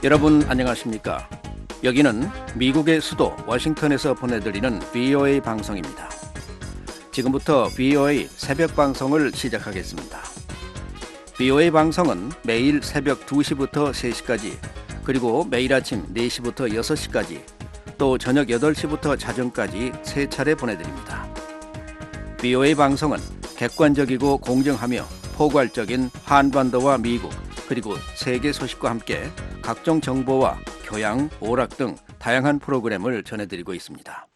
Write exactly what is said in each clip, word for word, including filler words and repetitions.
여러분 안녕하십니까? 여기는 미국의 수도 워싱턴에서 보내드리는 브이오에이 방송입니다. 지금부터 브이오에이 새벽 방송을 시작하겠습니다. 브이오에이 방송은 매일 새벽 두 시부터 세 시까지, 그리고 매일 아침 네 시부터 여섯 시까지, 또 저녁 여덟 시부터 자정까지 세 차례 보내드립니다. 브이오에이 방송은 객관적이고 공정하며 포괄적인 한반도와 미국, 그리고 세계 소식과 함께 각종 정보와 교양, 오락 등 다양한 프로그램을 전해드리고 있습니다.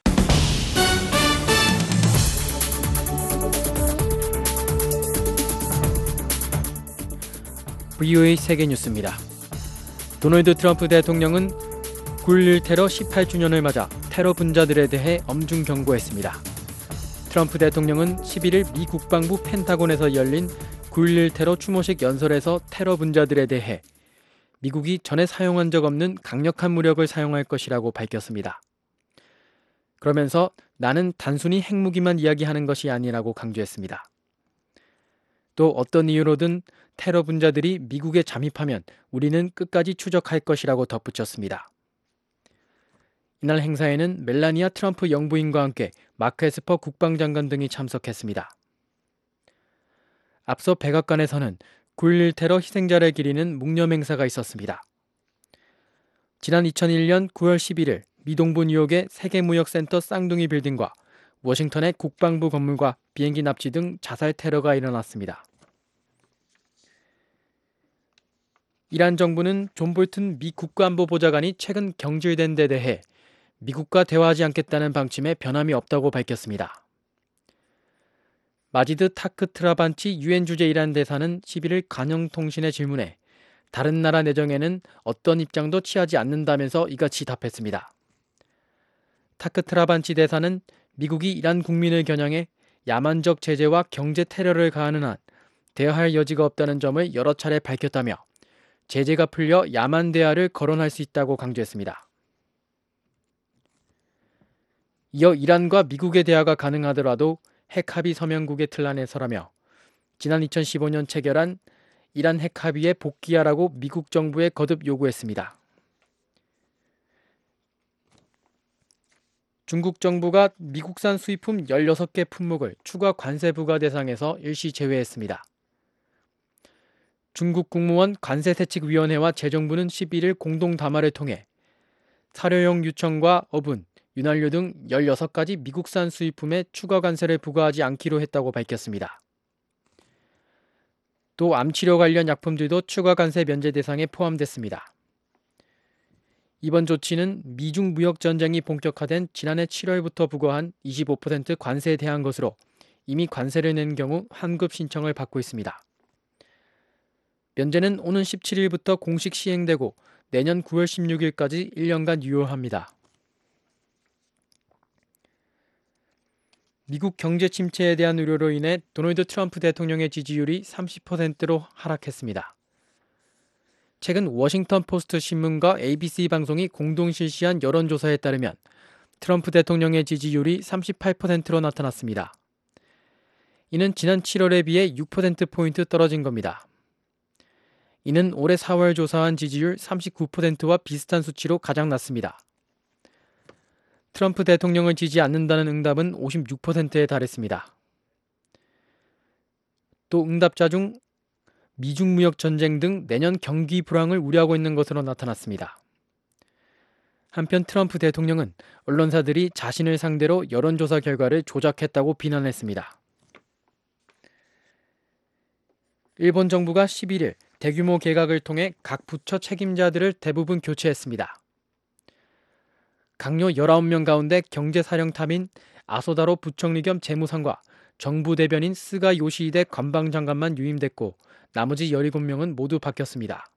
브이오에이 세계뉴스입니다. 도널드 트럼프 대통령은 구일일 테러 십팔 주년을 맞아 테러 분자들에 대해 엄중 경고했습니다. 트럼프 대통령은 십일일 미 국방부 펜타곤에서 열린 구일일 테러 추모식 연설에서 테러 분자들에 대해 미국이 전에 사용한 적 없는 강력한 무력을 사용할 것이라고 밝혔습니다. 그러면서 나는 단순히 핵무기만 이야기하는 것이 아니라고 강조했습니다. 또 어떤 이유로든 테러 분자들이 미국에 잠입하면 우리는 끝까지 추적할 것이라고 덧붙였습니다. 이날 행사에는 멜라니아 트럼프 영부인과 함께 마크 에스퍼 국방장관 등이 참석했습니다. 앞서 백악관에서는 구일일 테러 희생자를 기리는 묵념 행사가 있었습니다. 지난 이천일년 구월 십일일 미동부 뉴욕의 세계무역센터 쌍둥이 빌딩과 워싱턴의 국방부 건물과 비행기 납치 등 자살 테러가 일어났습니다. 이란 정부는 존 볼튼 미 국가안보보좌관이 최근 경질된 데 대해 미국과 대화하지 않겠다는 방침에 변함이 없다고 밝혔습니다. 마지드 타크트라반치 유엔 주재 이란 대사는 십일일 간영통신의 질문에 다른 나라 내정에는 어떤 입장도 취하지 않는다면서 이같이 답했습니다. 타크트라반치 대사는 미국이 이란 국민을 겨냥해 야만적 제재와 경제 테러를 가하는 한 대화할 여지가 없다는 점을 여러 차례 밝혔다며 제재가 풀려 야만 대화를 거론할 수 있다고 강조했습니다. 이어 이란과 미국의 대화가 가능하더라도 핵합의 서명국의 틀 안에 서라며 지난 이천십오년 체결한 이란 핵합의에 복귀하라고 미국 정부에 거듭 요구했습니다. 중국 정부가 미국산 수입품 열여섯 개 품목을 추가 관세 부과 대상에서 일시 제외했습니다. 중국 국무원 관세대책위원회와 재정부는 십일일 공동 담화를 통해 사료용 유청과 어분, 윤활유 등 열여섯 가지 미국산 수입품에 추가 관세를 부과하지 않기로 했다고 밝혔습니다. 또 암치료 관련 약품들도 추가 관세 면제 대상에 포함됐습니다. 이번 조치는 미중 무역 전쟁이 본격화된 지난해 칠월부터 부과한 이십오 퍼센트 관세에 대한 것으로 이미 관세를 낸 경우 환급 신청을 받고 있습니다. 면제는 오는 십칠일부터 공식 시행되고 내년 구월 십육일까지 일 년간 유효합니다. 미국 경제 침체에 대한 우려로 인해 도널드 트럼프 대통령의 지지율이 삼십 퍼센트로 하락했습니다. 최근 워싱턴 포스트 신문과 에이비씨 방송이 공동 실시한 여론조사에 따르면 트럼프 대통령의 지지율이 삼십팔 퍼센트로 나타났습니다. 이는 지난 칠월에 비해 육 퍼센트포인트 떨어진 겁니다. 이는 올해 사월 조사한 지지율 삼십구 퍼센트와 비슷한 수치로 가장 낮습니다. 트럼프 대통령을 지지 않는다는 응답은 오십육 퍼센트에 달했습니다. 또 응답자 중 미중 무역 전쟁 등 내년 경기 불황을 우려하고 있는 것으로 나타났습니다. 한편 트럼프 대통령은 언론사들이 자신을 상대로 여론조사 결과를 조작했다고 비난했습니다. 일본 정부가 십일일 대규모 개각을 통해 각 부처 책임자들을 대부분 교체했습니다. 강요 열아홉 명 가운데 경제사령탑인 아소다로 부총리 겸 재무상과 정부 대변인 스가 요시히데 관방장관만 유임됐고 나머지 열일곱 명은 모두 바뀌었습니다.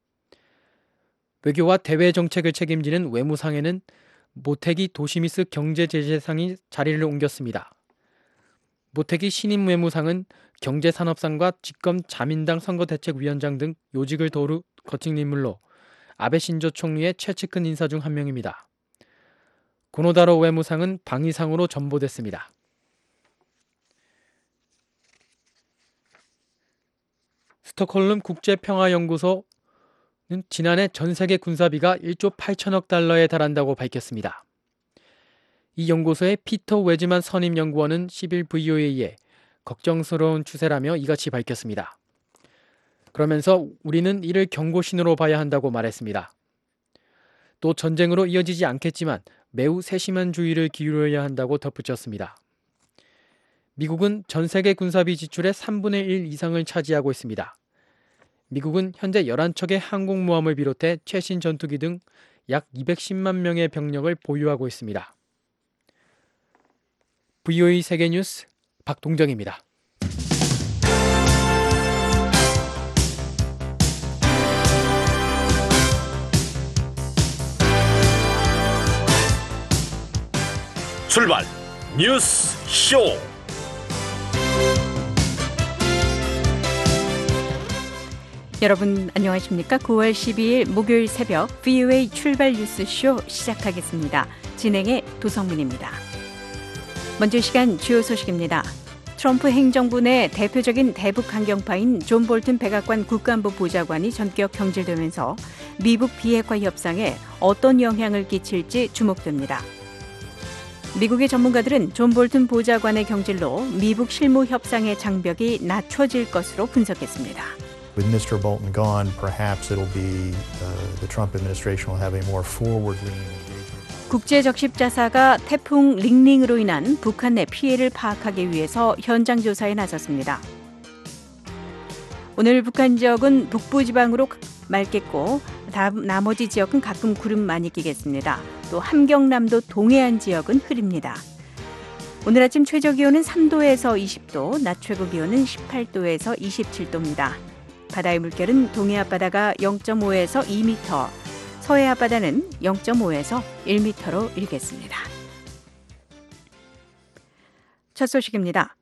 외교와 대외 정책을 책임지는 외무상에는 모테기 도시미스 경제제재상이 자리를 옮겼습니다. 모테기 신임 외무상은 경제산업상과 집권 자민당 선거대책위원장 등 요직을 도루 거친 인물로 아베 신조 총리의 최측근 인사 중 한 명입니다. 고노다로 외무상은 방위상으로 전보됐습니다. 스톡홀름 국제평화연구소 지난해 전 세계 군사비가 일조 팔천억 달러에 달한다고 밝혔습니다. 이 연구소의 피터 웨즈만 선임 연구원은 십일 브이오에이에 걱정스러운 추세라며 이같이 밝혔습니다. 그러면서 우리는 이를 경고신호로 봐야 한다고 말했습니다. 또 전쟁으로 이어지지 않겠지만 매우 세심한 주의를 기울여야 한다고 덧붙였습니다. 미국은 전 세계 군사비 지출의 삼분의 일 이상을 차지하고 있습니다. 미국은 현재 열한 척의 항공모함을 비롯해 최신 전투기 등 약 이백십만 명의 병력을 보유하고 있습니다. 브이오에이 세계뉴스 박동정입니다. 출발 뉴스 쇼. 여러분 안녕하십니까? 구월 십이일 목요일 새벽 브이오에이 출발 뉴스쇼 시작하겠습니다. 진행의 도성문입니다. 먼저 시간 주요 소식입니다. 트럼프 행정부 내 대표적인 대북 강경파인 존 볼튼 백악관 국가안보 보좌관이 전격 경질되면서 미북 비핵화 협상에 어떤 영향을 끼칠지 주목됩니다. 미국의 전문가들은 존 볼튼 보좌관의 경질로 미북 실무 협상의 장벽이 낮춰질 것으로 분석했습니다. With 미스터 Bolton gone, perhaps it'll be uh, the Trump administration will have a more forward-leaning engagement. 국제 적십 자사가 태풍 링링으로 인한 북한 내 피해를 파악하기 위해서 현장 조사에 나섰습니다. 오늘 북한 지역은 북부 지방으로 맑겠고 나머지 지역은 가끔 구름 많이 끼겠습니다. 또 함경남도 동해안 지역은 흐립니다. 오늘 아침 최저 기온은 삼도에서 이십도, 낮 최고 기온은 십팔도에서 이십칠도입니다. 바다의 물결은 동해 앞바다가 영점오에서 이 미터, 서해 앞바다는 영점오에서 일 미터로 일겠습니다. 첫 소식입니다.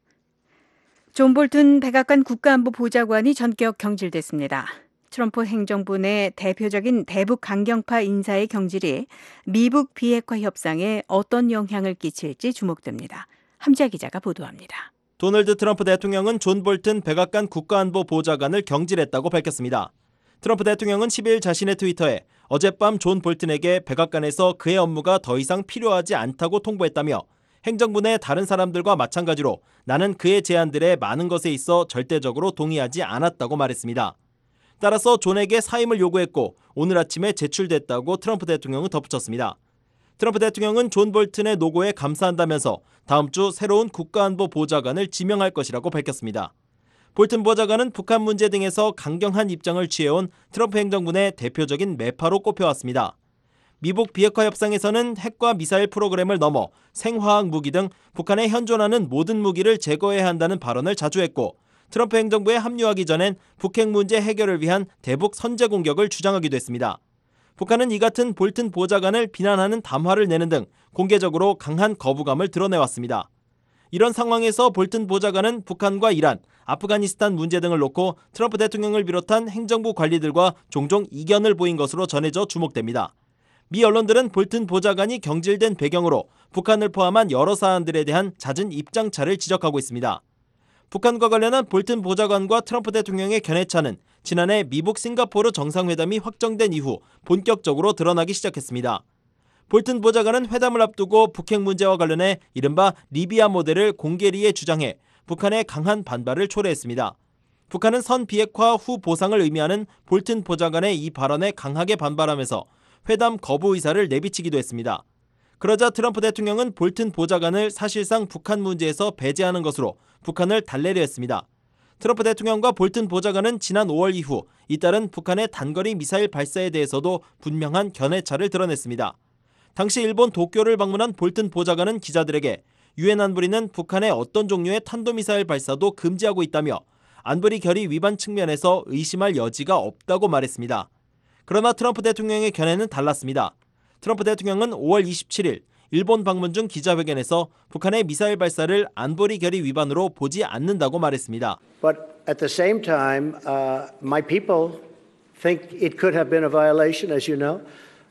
존 볼튼 백악관 국가안보 보좌관이 전격 경질됐습니다. 트럼프 행정부 내 대표적인 대북 강경파 인사의 경질이 미북 비핵화 협상에 어떤 영향을 끼칠지 주목됩니다. 함지아 기자가 보도합니다. 도널드 트럼프 대통령은 존 볼튼 백악관 국가안보 보좌관을 경질했다고 밝혔습니다. 트럼프 대통령은 십일 자신의 트위터에 어젯밤 존 볼튼에게 백악관에서 그의 업무가 더 이상 필요하지 않다고 통보했다며 행정부 내 다른 사람들과 마찬가지로 나는 그의 제안들에 많은 것에 있어 절대적으로 동의하지 않았다고 말했습니다. 따라서 존에게 사임을 요구했고 오늘 아침에 제출됐다고 트럼프 대통령은 덧붙였습니다. 트럼프 대통령은 존 볼튼의 노고에 감사한다면서 다음 주 새로운 국가안보 보좌관을 지명할 것이라고 밝혔습니다. 볼튼 보좌관은 북한 문제 등에서 강경한 입장을 취해온 트럼프 행정부 내 대표적인 매파로 꼽혀왔습니다. 미북 비핵화 협상에서는 핵과 미사일 프로그램을 넘어 생화학 무기 등 북한에 현존하는 모든 무기를 제거해야 한다는 발언을 자주 했고 트럼프 행정부에 합류하기 전엔 북핵 문제 해결을 위한 대북 선제 공격을 주장하기도 했습니다. 북한은 이 같은 볼튼 보좌관을 비난하는 담화를 내는 등 공개적으로 강한 거부감을 드러내왔습니다. 이런 상황에서 볼튼 보좌관은 북한과 이란, 아프가니스탄 문제 등을 놓고 트럼프 대통령을 비롯한 행정부 관리들과 종종 이견을 보인 것으로 전해져 주목됩니다. 미 언론들은 볼튼 보좌관이 경질된 배경으로 북한을 포함한 여러 사안들에 대한 잦은 입장차를 지적하고 있습니다. 북한과 관련한 볼튼 보좌관과 트럼프 대통령의 견해차는 지난해 미북 싱가포르 정상회담이 확정된 이후 본격적으로 드러나기 시작했습니다. 볼튼 보좌관은 회담을 앞두고 북핵 문제와 관련해 이른바 리비아 모델을 공개리에 주장해 북한의 강한 반발을 초래했습니다. 북한은 선 비핵화 후 보상을 의미하는 볼튼 보좌관의 이 발언에 강하게 반발하면서 회담 거부 의사를 내비치기도 했습니다. 그러자 트럼프 대통령은 볼튼 보좌관을 사실상 북한 문제에서 배제하는 것으로 북한을 달래려 했습니다. 트럼프 대통령과 볼튼 보좌관은 지난 오월 이후 잇따른 북한의 단거리 미사일 발사에 대해서도 분명한 견해차를 드러냈습니다. 당시 일본 도쿄를 방문한 볼튼 보좌관은 기자들에게 유엔 안보리는 북한의 어떤 종류의 탄도미사일 발사도 금지하고 있다며 안보리 결의 위반 측면에서 의심할 여지가 없다고 말했습니다. 그러나 트럼프 대통령의 견해는 달랐습니다. 트럼프 대통령은 오월 이십칠일 일본 방문 중 기자회견에서 북한의 미사일 발사를 안보리 결의 위반으로 보지 않는다고 말했습니다. But at the same time, uh, my people think it could have been a violation, as you know.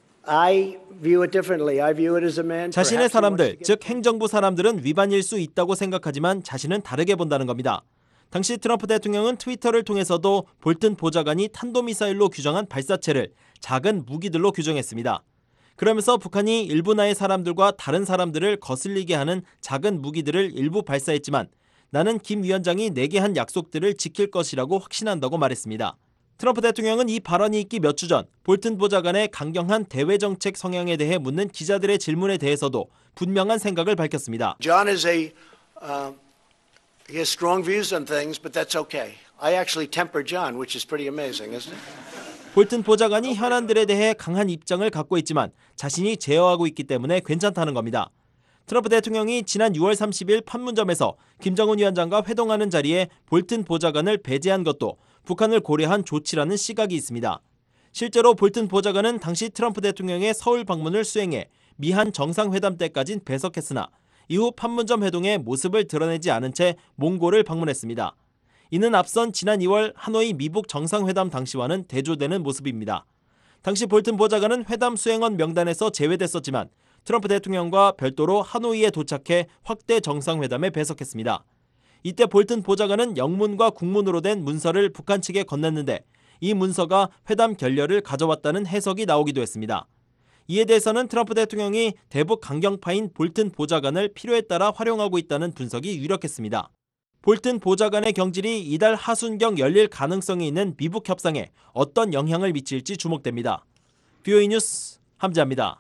I view it differently. I view it as a man. 자신의 사람들, 즉 행정부 사람들은 위반일 수 있다고 생각하지만 자신은 다르게 본다는 겁니다. 당시 트럼프 대통령은 트위터를 통해서도 볼튼 보좌관이 탄도미사일로 규정한 발사체를 작은 무기들로 규정했습니다. 그러면서 북한이 일부 나의 사람들과 다른 사람들을 거슬리게 하는 작은 무기들을 일부 발사했지만 나는 김 위원장이 내게 한 약속들을 지킬 것이라고 확신한다고 말했습니다. 트럼프 대통령은 이 발언이 있기 몇 주 전 볼튼 보좌관의 강경한 대외 정책 성향에 대해 묻는 기자들의 질문에 대해서도 분명한 생각을 밝혔습니다. John is a, uh, he has strong views on things, but that's okay. I actually temper John, which is pretty amazing, isn't it? 볼튼 보좌관이 현안들에 대해 강한 입장을 갖고 있지만 자신이 제어하고 있기 때문에 괜찮다는 겁니다. 트럼프 대통령이 지난 유월 삼십일 판문점에서 김정은 위원장과 회동하는 자리에 볼튼 보좌관을 배제한 것도 북한을 고려한 조치라는 시각이 있습니다. 실제로 볼튼 보좌관은 당시 트럼프 대통령의 서울 방문을 수행해 미한 정상회담 때까진 배석했으나 이후 판문점 회동의 모습을 드러내지 않은 채 몽골을 방문했습니다. 이는 앞선 지난 이월 하노이 미북 정상회담 당시와는 대조되는 모습입니다. 당시 볼튼 보좌관은 회담 수행원 명단에서 제외됐었지만 트럼프 대통령과 별도로 하노이에 도착해 확대 정상회담에 배석했습니다. 이때 볼튼 보좌관은 영문과 국문으로 된 문서를 북한 측에 건넸는데 이 문서가 회담 결렬을 가져왔다는 해석이 나오기도 했습니다. 이에 대해서는 트럼프 대통령이 대북 강경파인 볼튼 보좌관을 필요에 따라 활용하고 있다는 분석이 유력했습니다. 볼튼 보좌관의 경질이 이달 하순경 열릴 가능성이 있는 미북 협상에 어떤 영향을 미칠지 주목됩니다. 비오이 뉴스 함지아입니다.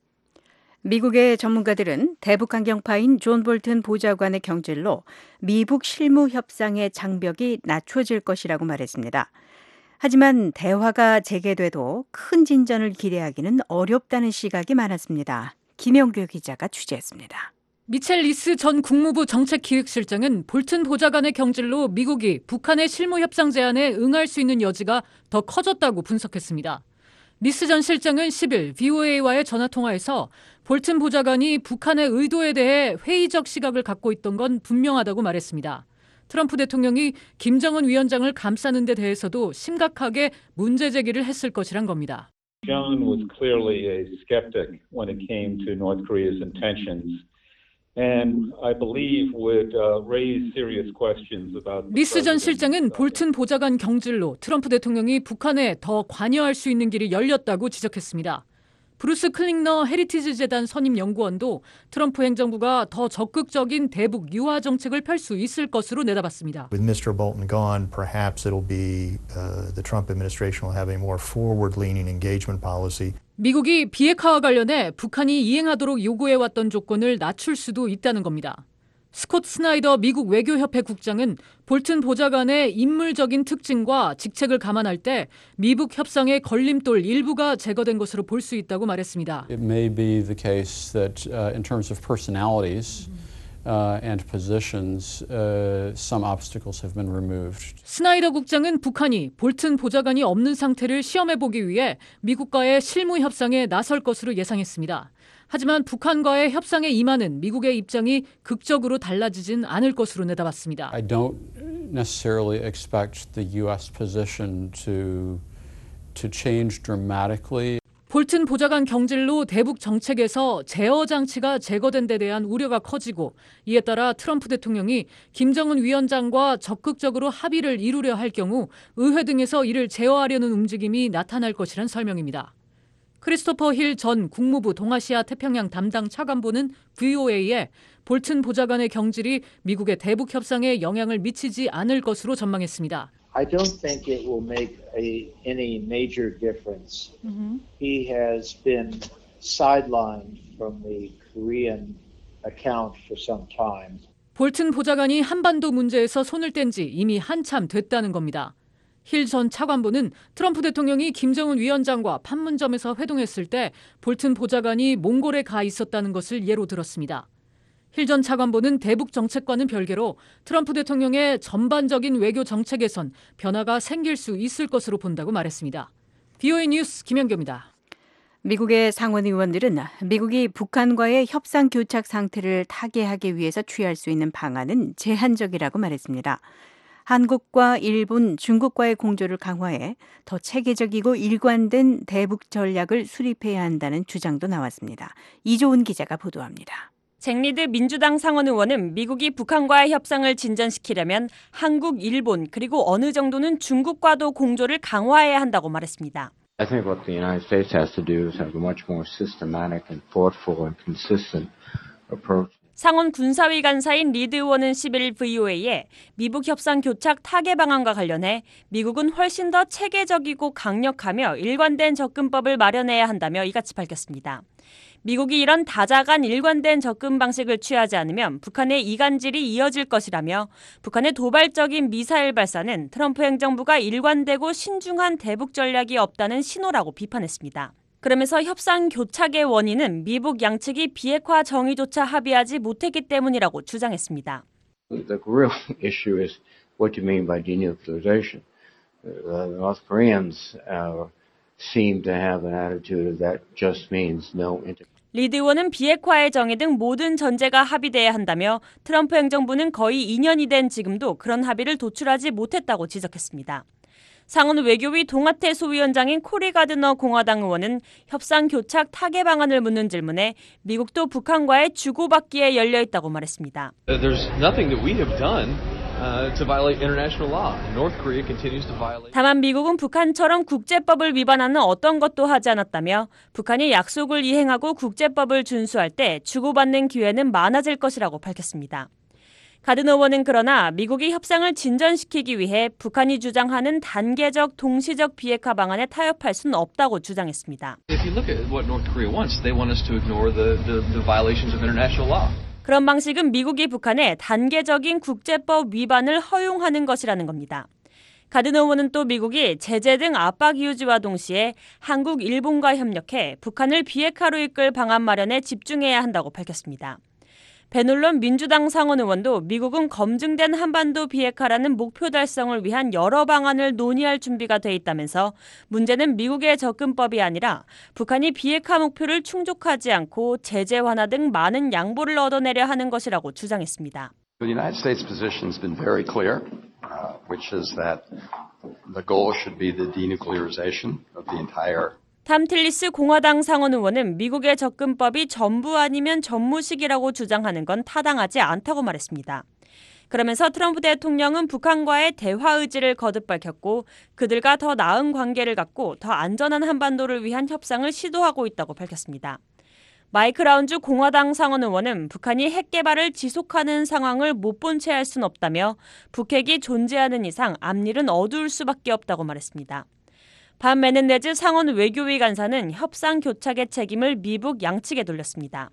미국의 전문가들은 대북 강경파인 존 볼튼 보좌관의 경질로 미북 실무 협상의 장벽이 낮춰질 것이라고 말했습니다. 하지만 대화가 재개돼도 큰 진전을 기대하기는 어렵다는 시각이 많았습니다. 김영규 기자가 취재했습니다. 미첼 리스 전 국무부 정책기획실장은 볼튼 보좌관의 경질로 미국이 북한의 실무 협상 제안에 응할 수 있는 여지가 더 커졌다고 분석했습니다. 리스 전 실장은 십일 브이오에이와의 전화통화에서 볼튼 보좌관이 북한의 의도에 대해 회의적 시각을 갖고 있던 건 분명하다고 말했습니다. 트럼프 대통령이 김정은 위원장을 감싸는 데 대해서도 심각하게 문제 제기를 했을 것이란 겁니다. John was clearly a skeptic when it came to North Korea's intentions. And I believe would uh, raise serious questions about. 리스 전 실장은 볼튼 보좌관 경질로 트럼프 대통령이 북한에 더 관여할 수 있는 길이 열렸다고 지적했습니다. 브루스 클링너 헤리티지 재단 선임 연구원도 트럼프 행정부가 더 적극적인 대북 유화 정책을 펼 수 있을 것으로 내다봤습니다. With Mister Bolton gone, perhaps it'll be uh, the Trump administration will have a more forward-leaning engagement policy. 미국이 비핵화와 관련해 북한이 이행하도록 요구해왔던 조건을 낮출 수도 있다는 겁니다. 스콧 스나이더 미국 외교협회 국장은 볼튼 보좌관의 인물적인 특징과 직책을 감안할 때 미북 협상의 걸림돌 일부가 제거된 것으로 볼 수 있다고 말했습니다. It may be the case that uh, in terms of personalities Uh, and positions, uh, some obstacles have been removed. 스나이더 국장은 북한이 볼튼 보좌관이 없는 상태를 시험해보기 위해 미국과의 실무 협상에 나설 것으로 예상했습니다. 하지만 북한과의 협상에 임하는 미국의 입장이 극적으로 달라지진 않을 것으로 내다봤습니다. I don't necessarily expect the U S position to to change dramatically. 볼튼 보좌관 경질로 대북 정책에서 제어 장치가 제거된 데 대한 우려가 커지고 이에 따라 트럼프 대통령이 김정은 위원장과 적극적으로 합의를 이루려 할 경우 의회 등에서 이를 제어하려는 움직임이 나타날 것이란 설명입니다. 크리스토퍼 힐 전 국무부 동아시아 태평양 담당 차관보는 브이오에이에 볼튼 보좌관의 경질이 미국의 대북 협상에 영향을 미치지 않을 것으로 전망했습니다. I don't think it will make a, any major difference. Mm-hmm. He has been sidelined from the Korean account for some time. 볼튼 보좌관이 한반도 문제에서 손을 뗀 지 이미 한참 됐다는 겁니다. 힐 전 차관보는 트럼프 대통령이 김정은 위원장과 판문점에서 회동했을 때 볼튼 보좌관이 몽골에 가 있었다는 것을 예로 들었습니다. 힐 전 차관보는 대북 정책과는 별개로 트럼프 대통령의 전반적인 외교 정책에선 변화가 생길 수 있을 것으로 본다고 말했습니다. 비오에이 뉴스 김연경입니다. 미국의 상원 의원들은 미국이 북한과의 협상 교착 상태를 타개하기 위해서 취할 수 있는 방안은 제한적이라고 말했습니다. 한국과 일본, 중국과의 공조를 강화해 더 체계적이고 일관된 대북 전략을 수립해야 한다는 주장도 나왔습니다. 이조은 기자가 보도합니다. 잭리드 민주당 상원 의원은 미국이 북한과의 협상을 진전시키려면 한국, 일본 그리고 어느 정도는 중국과도 공조를 강화해야 한다고 말했습니다. I think what the United States has to do is have a much more systematic and thoughtful and consistent approach. 상원 군사위 간사인 리드 의원은 십일 브이오에이에 미북 협상 교착 타개 방안과 관련해 미국은 훨씬 더 체계적이고 강력하며 일관된 접근법을 마련해야 한다며 이같이 밝혔습니다. 미국이 이런 다자간 일관된 접근 방식을 취하지 않으면 북한의 이간질이 이어질 것이라며 북한의 도발적인 미사일 발사는 트럼프 행정부가 일관되고 신중한 대북 전략이 없다는 신호라고 비판했습니다. 그러면서 협상 교착의 원인은 미북 양측이 비핵화 정의조차 합의하지 못했기 때문이라고 주장했습니다. The real issue is what you mean by denuclearization. The North Koreans uh, seem to have an attitude that just means no inter. 리드 의원은 비핵화의 정의 등 모든 전제가 합의돼야 한다며 트럼프 행정부는 거의 이 년이 된 지금도 그런 합의를 도출하지 못했다고 지적했습니다. 상원 외교위 동아태 소위원장인 코리 가드너 공화당 의원은 협상 교착 타개 방안을 묻는 질문에 미국도 북한과의 주고받기에 열려 있다고 말했습니다. There's nothing that we have done uh, to violate international law. North Korea continues to violate. 다만 미국은 북한처럼 국제법을 위반하는 어떤 것도 하지 않았다며 북한이 약속을 이행하고 국제법을 준수할 때 주고받는 기회는 많아질 것이라고 밝혔습니다. 가드너 의원은 그러나 미국이 협상을 진전시키기 위해 북한이 주장하는 단계적 동시적 비핵화 방안에 타협할 수는 없다고 주장했습니다. If you look at what North Korea wants, they want us to ignore the, the, the violations of international law. 그런 방식은 미국이 북한의 단계적인 국제법 위반을 허용하는 것이라는 겁니다. 가드너 의원은 또 미국이 제재 등 압박 이유지와 동시에 한국, 일본과 협력해 북한을 비핵화로 이끌 방안 마련에 집중해야 한다고 밝혔습니다. 베놀런 민주당 상원 의원도 미국은 검증된 한반도 비핵화라는 목표 달성을 위한 여러 방안을 논의할 준비가 돼 있다면서 문제는 미국의 접근법이 아니라 북한이 비핵화 목표를 충족하지 않고 제재 완화 등 많은 양보를 얻어내려 하는 것이라고 주장했습니다. The United States position has been very clear, uh, which is that the goal should be the denuclearization of the entire. 탐 틸리스 공화당 상원 의원은 미국의 접근법이 전부 아니면 전무식이라고 주장하는 건 타당하지 않다고 말했습니다. 그러면서 트럼프 대통령은 북한과의 대화 의지를 거듭 밝혔고 그들과 더 나은 관계를 갖고 더 안전한 한반도를 위한 협상을 시도하고 있다고 밝혔습니다. 마이크 라운즈 공화당 상원 의원은 북한이 핵 개발을 지속하는 상황을 못 본 채 할 순 없다며 북핵이 존재하는 이상 앞일은 어두울 수밖에 없다고 말했습니다. 반 메넨데즈 상원 외교위 간사는 협상 교착의 책임을 미북 양측에 돌렸습니다.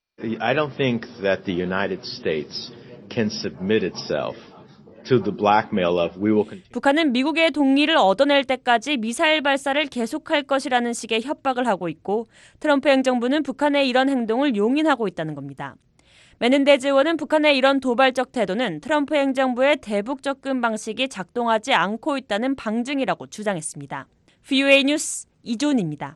I don't think that the United States can submit itself to the blackmail of we will continue. 북한은 미국의 동의를 얻어낼 때까지 미사일 발사를 계속할 것이라는 식의 협박을 하고 있고 트럼프 행정부는 북한의 이런 행동을 용인하고 있다는 겁니다. 메넨데즈 의원은 북한의 이런 도발적 태도는 트럼프 행정부의 대북 접근 방식이 작동하지 않고 있다는 방증이라고 주장했습니다. 브이오에이 뉴스 이존입니다.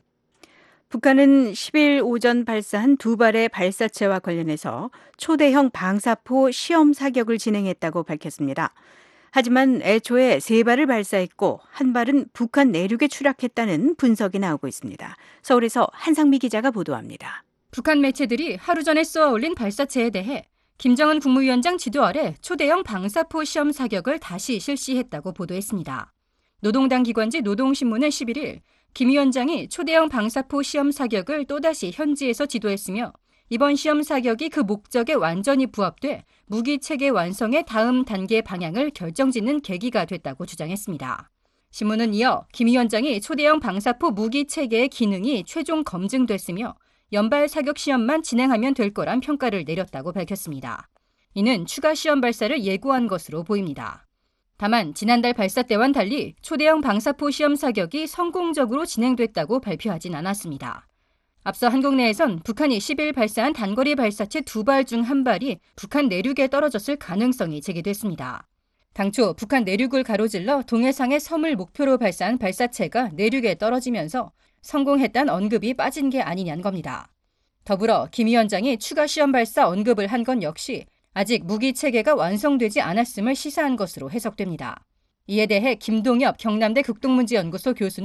북한은 십일 오전 발사한 두 발의 발사체와 관련해서 초대형 방사포 시험 사격을 진행했다고 밝혔습니다. 하지만 애초에 세 발을 발사했고 한 발은 북한 내륙에 추락했다는 분석이 나오고 있습니다. 서울에서 한상미 기자가 보도합니다. 북한 매체들이 하루 전에 쏘아 올린 발사체에 대해 김정은 국무위원장 지도 아래 초대형 방사포 시험 사격을 다시 실시했다고 보도했습니다. 노동당 기관지 노동신문은 십일 일 김 위원장이 초대형 방사포 시험 사격을 또다시 현지에서 지도했으며 이번 시험 사격이 그 목적에 완전히 부합돼 무기체계 완성의 다음 단계 방향을 결정짓는 계기가 됐다고 주장했습니다. 신문은 이어 김 위원장이 초대형 방사포 무기체계의 기능이 최종 검증됐으며 연발 사격 시험만 진행하면 될 거란 평가를 내렸다고 밝혔습니다. 이는 추가 시험 발사를 예고한 것으로 보입니다. 다만 지난달 발사 때와는 달리 초대형 방사포 시험 사격이 성공적으로 진행됐다고 발표하진 않았습니다. 앞서 한국 내에선 북한이 십 일 발사한 단거리 발사체 두 발 중 한 발이 북한 내륙에 떨어졌을 가능성이 제기됐습니다. 당초 북한 내륙을 가로질러 동해상의 섬을 목표로 발사한 발사체가 내륙에 떨어지면서 성공했다는 언급이 빠진 게 아니냐는 겁니다. 더불어 김 위원장이 추가 시험 발사 언급을 한 건 역시 아직 무기체계가 완성되지 않았음을 시사한 것으로 해석됩니다. 이에 대해 김동엽 경남대 극동문제연구소 교수는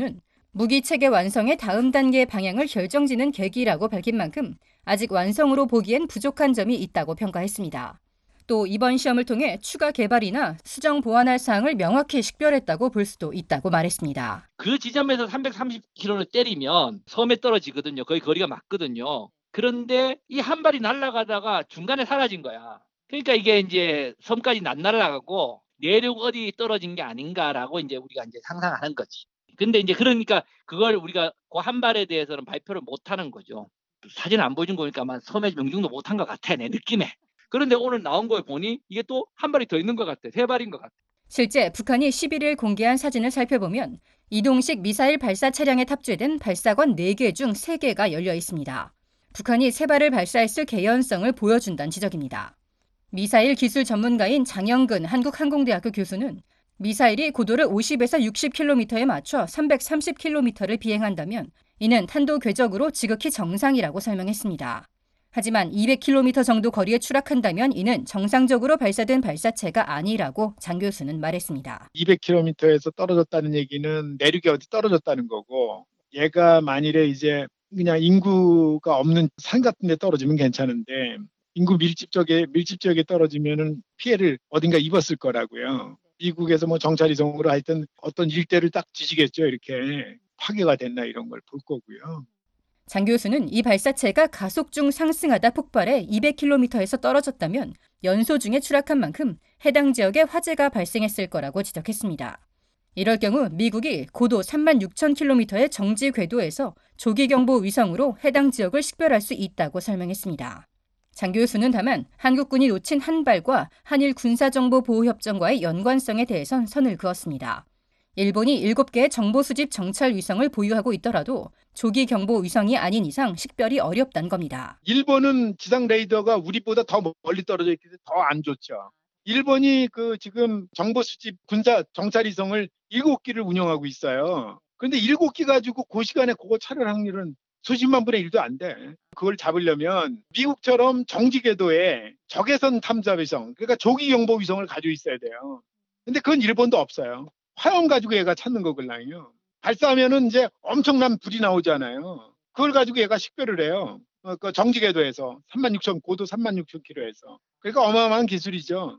무기 체계 완성의 다음 단계 방향을 결정짓는 계기라고 밝힌 만큼 아직 완성으로 보기엔 부족한 점이 있다고 평가했습니다. 또 이번 시험을 통해 추가 개발이나 수정 보완할 사항을 명확히 식별했다고 볼 수도 있다고 말했습니다. 그 지점에서 삼백삼십 킬로미터를 때리면 섬에 떨어지거든요. 거의 거리가 맞거든요. 그런데 이 한 발이 날아가다가 중간에 사라진 거야. 그러니까 이게 이제 섬까지 안 날아가고 내륙 어디 떨어진 게 아닌가라고 이제 우리가 이제 상상하는 거지. 근데 이제 그러니까 그걸 우리가 그 한 발에 대해서는 발표를 못 하는 거죠. 사진 안 보여준 거니까 아마 섬에 명중도 못 한 것 같아, 내 느낌에. 그런데 오늘 나온 걸 보니 이게 또 한 발이 더 있는 것 같아. 세 발인 것 같아. 실제 북한이 십일 일 공개한 사진을 살펴보면 이동식 미사일 발사 차량에 탑재된 발사관 네 개 중 세 개가 열려 있습니다. 북한이 세 발을 발사했을 개연성을 보여준다는 지적입니다. 미사일 기술 전문가인 장영근 한국항공대학교 교수는 미사일이 고도를 오십에서 육십 킬로미터에 맞춰 삼백삼십 킬로미터를 비행한다면 이는 탄도 궤적으로 지극히 정상이라고 설명했습니다. 하지만 이백 킬로미터 정도 거리에 추락한다면 이는 정상적으로 발사된 발사체가 아니라고 장 교수는 말했습니다. 이백 킬로미터에서 떨어졌다는 얘기는 내륙에 어디 떨어졌다는 거고, 얘가 만일에 이제 그냥 인구가 없는 산 같은 데 떨어지면 괜찮은데 인구 밀집 지역에 밀집 지역에 떨어지면은 피해를 어딘가 입었을 거라고요. 미국에서 뭐 정찰위성으로 하여튼 어떤 일대를 딱 지지겠죠. 이렇게 파괴가 됐나 이런 걸 볼 거고요. 장 교수는 이 발사체가 가속 중 상승하다 폭발해 이백 킬로미터에서 떨어졌다면 연소 중에 추락한 만큼 해당 지역에 화재가 발생했을 거라고 지적했습니다. 이럴 경우 미국이 고도 삼만 육천 킬로미터의 정지 궤도에서 조기경보 위성으로 해당 지역을 식별할 수 있다고 설명했습니다. 장 교수는 다만 한국군이 놓친 한 발과 한일 군사정보보호협정과의 연관성에 대해선 선을 그었습니다. 일본이 일곱 개의 정보수집 정찰 위성을 보유하고 있더라도 조기 경보 위성이 아닌 이상 식별이 어렵다는 겁니다. 일본은 지상 레이더가 우리보다 더 멀리 떨어져 있기 때문에 더 안 좋죠. 일본이 그 지금 정보수집 군사 정찰 위성을 일곱 기를 운영하고 있어요. 그런데 일곱 기 가지고 그 시간에 그거 촬영 확률은 수십만 분의 일도 안 돼. 그걸 잡으려면 미국처럼 정지 궤도에 적외선 탐사 위성, 그러니까 조기 경보 위성을 가지고 있어야 돼요. 근데 그건 일본도 없어요. 화염 가지고 얘가 찾는 거거든요. 발사하면은 이제 엄청난 불이 나오잖아요. 그걸 가지고 얘가 식별을 해요. 어, 그 정지 궤도에서 삼만 육천 고도 삼만 육천 킬로미터에서. 그러니까 어마어마한 기술이죠.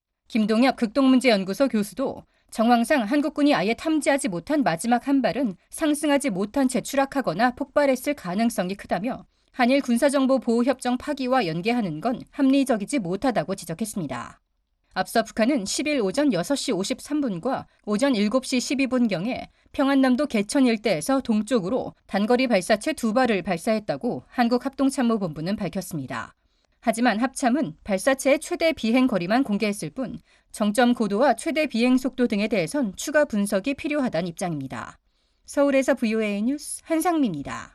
김동엽 극동문제연구소 교수도 정황상 한국군이 아예 탐지하지 못한 마지막 한 발은 상승하지 못한 채 추락하거나 폭발했을 가능성이 크다며 한일 군사정보보호협정 파기와 연계하는 건 합리적이지 못하다고 지적했습니다. 앞서 북한은 십일 오전 여섯 시 오십삼 분과 오전 일곱 시 십이 분경에 평안남도 개천 일대에서 동쪽으로 단거리 발사체 두 발을 발사했다고 한국합동참모본부는 밝혔습니다. 하지만 합참은 발사체의 최대 비행 거리만 공개했을 뿐 정점 고도와 최대 비행 속도 등에 대해선 추가 분석이 필요하다는 입장입니다. 서울에서 브이오에이 뉴스 한상미입니다.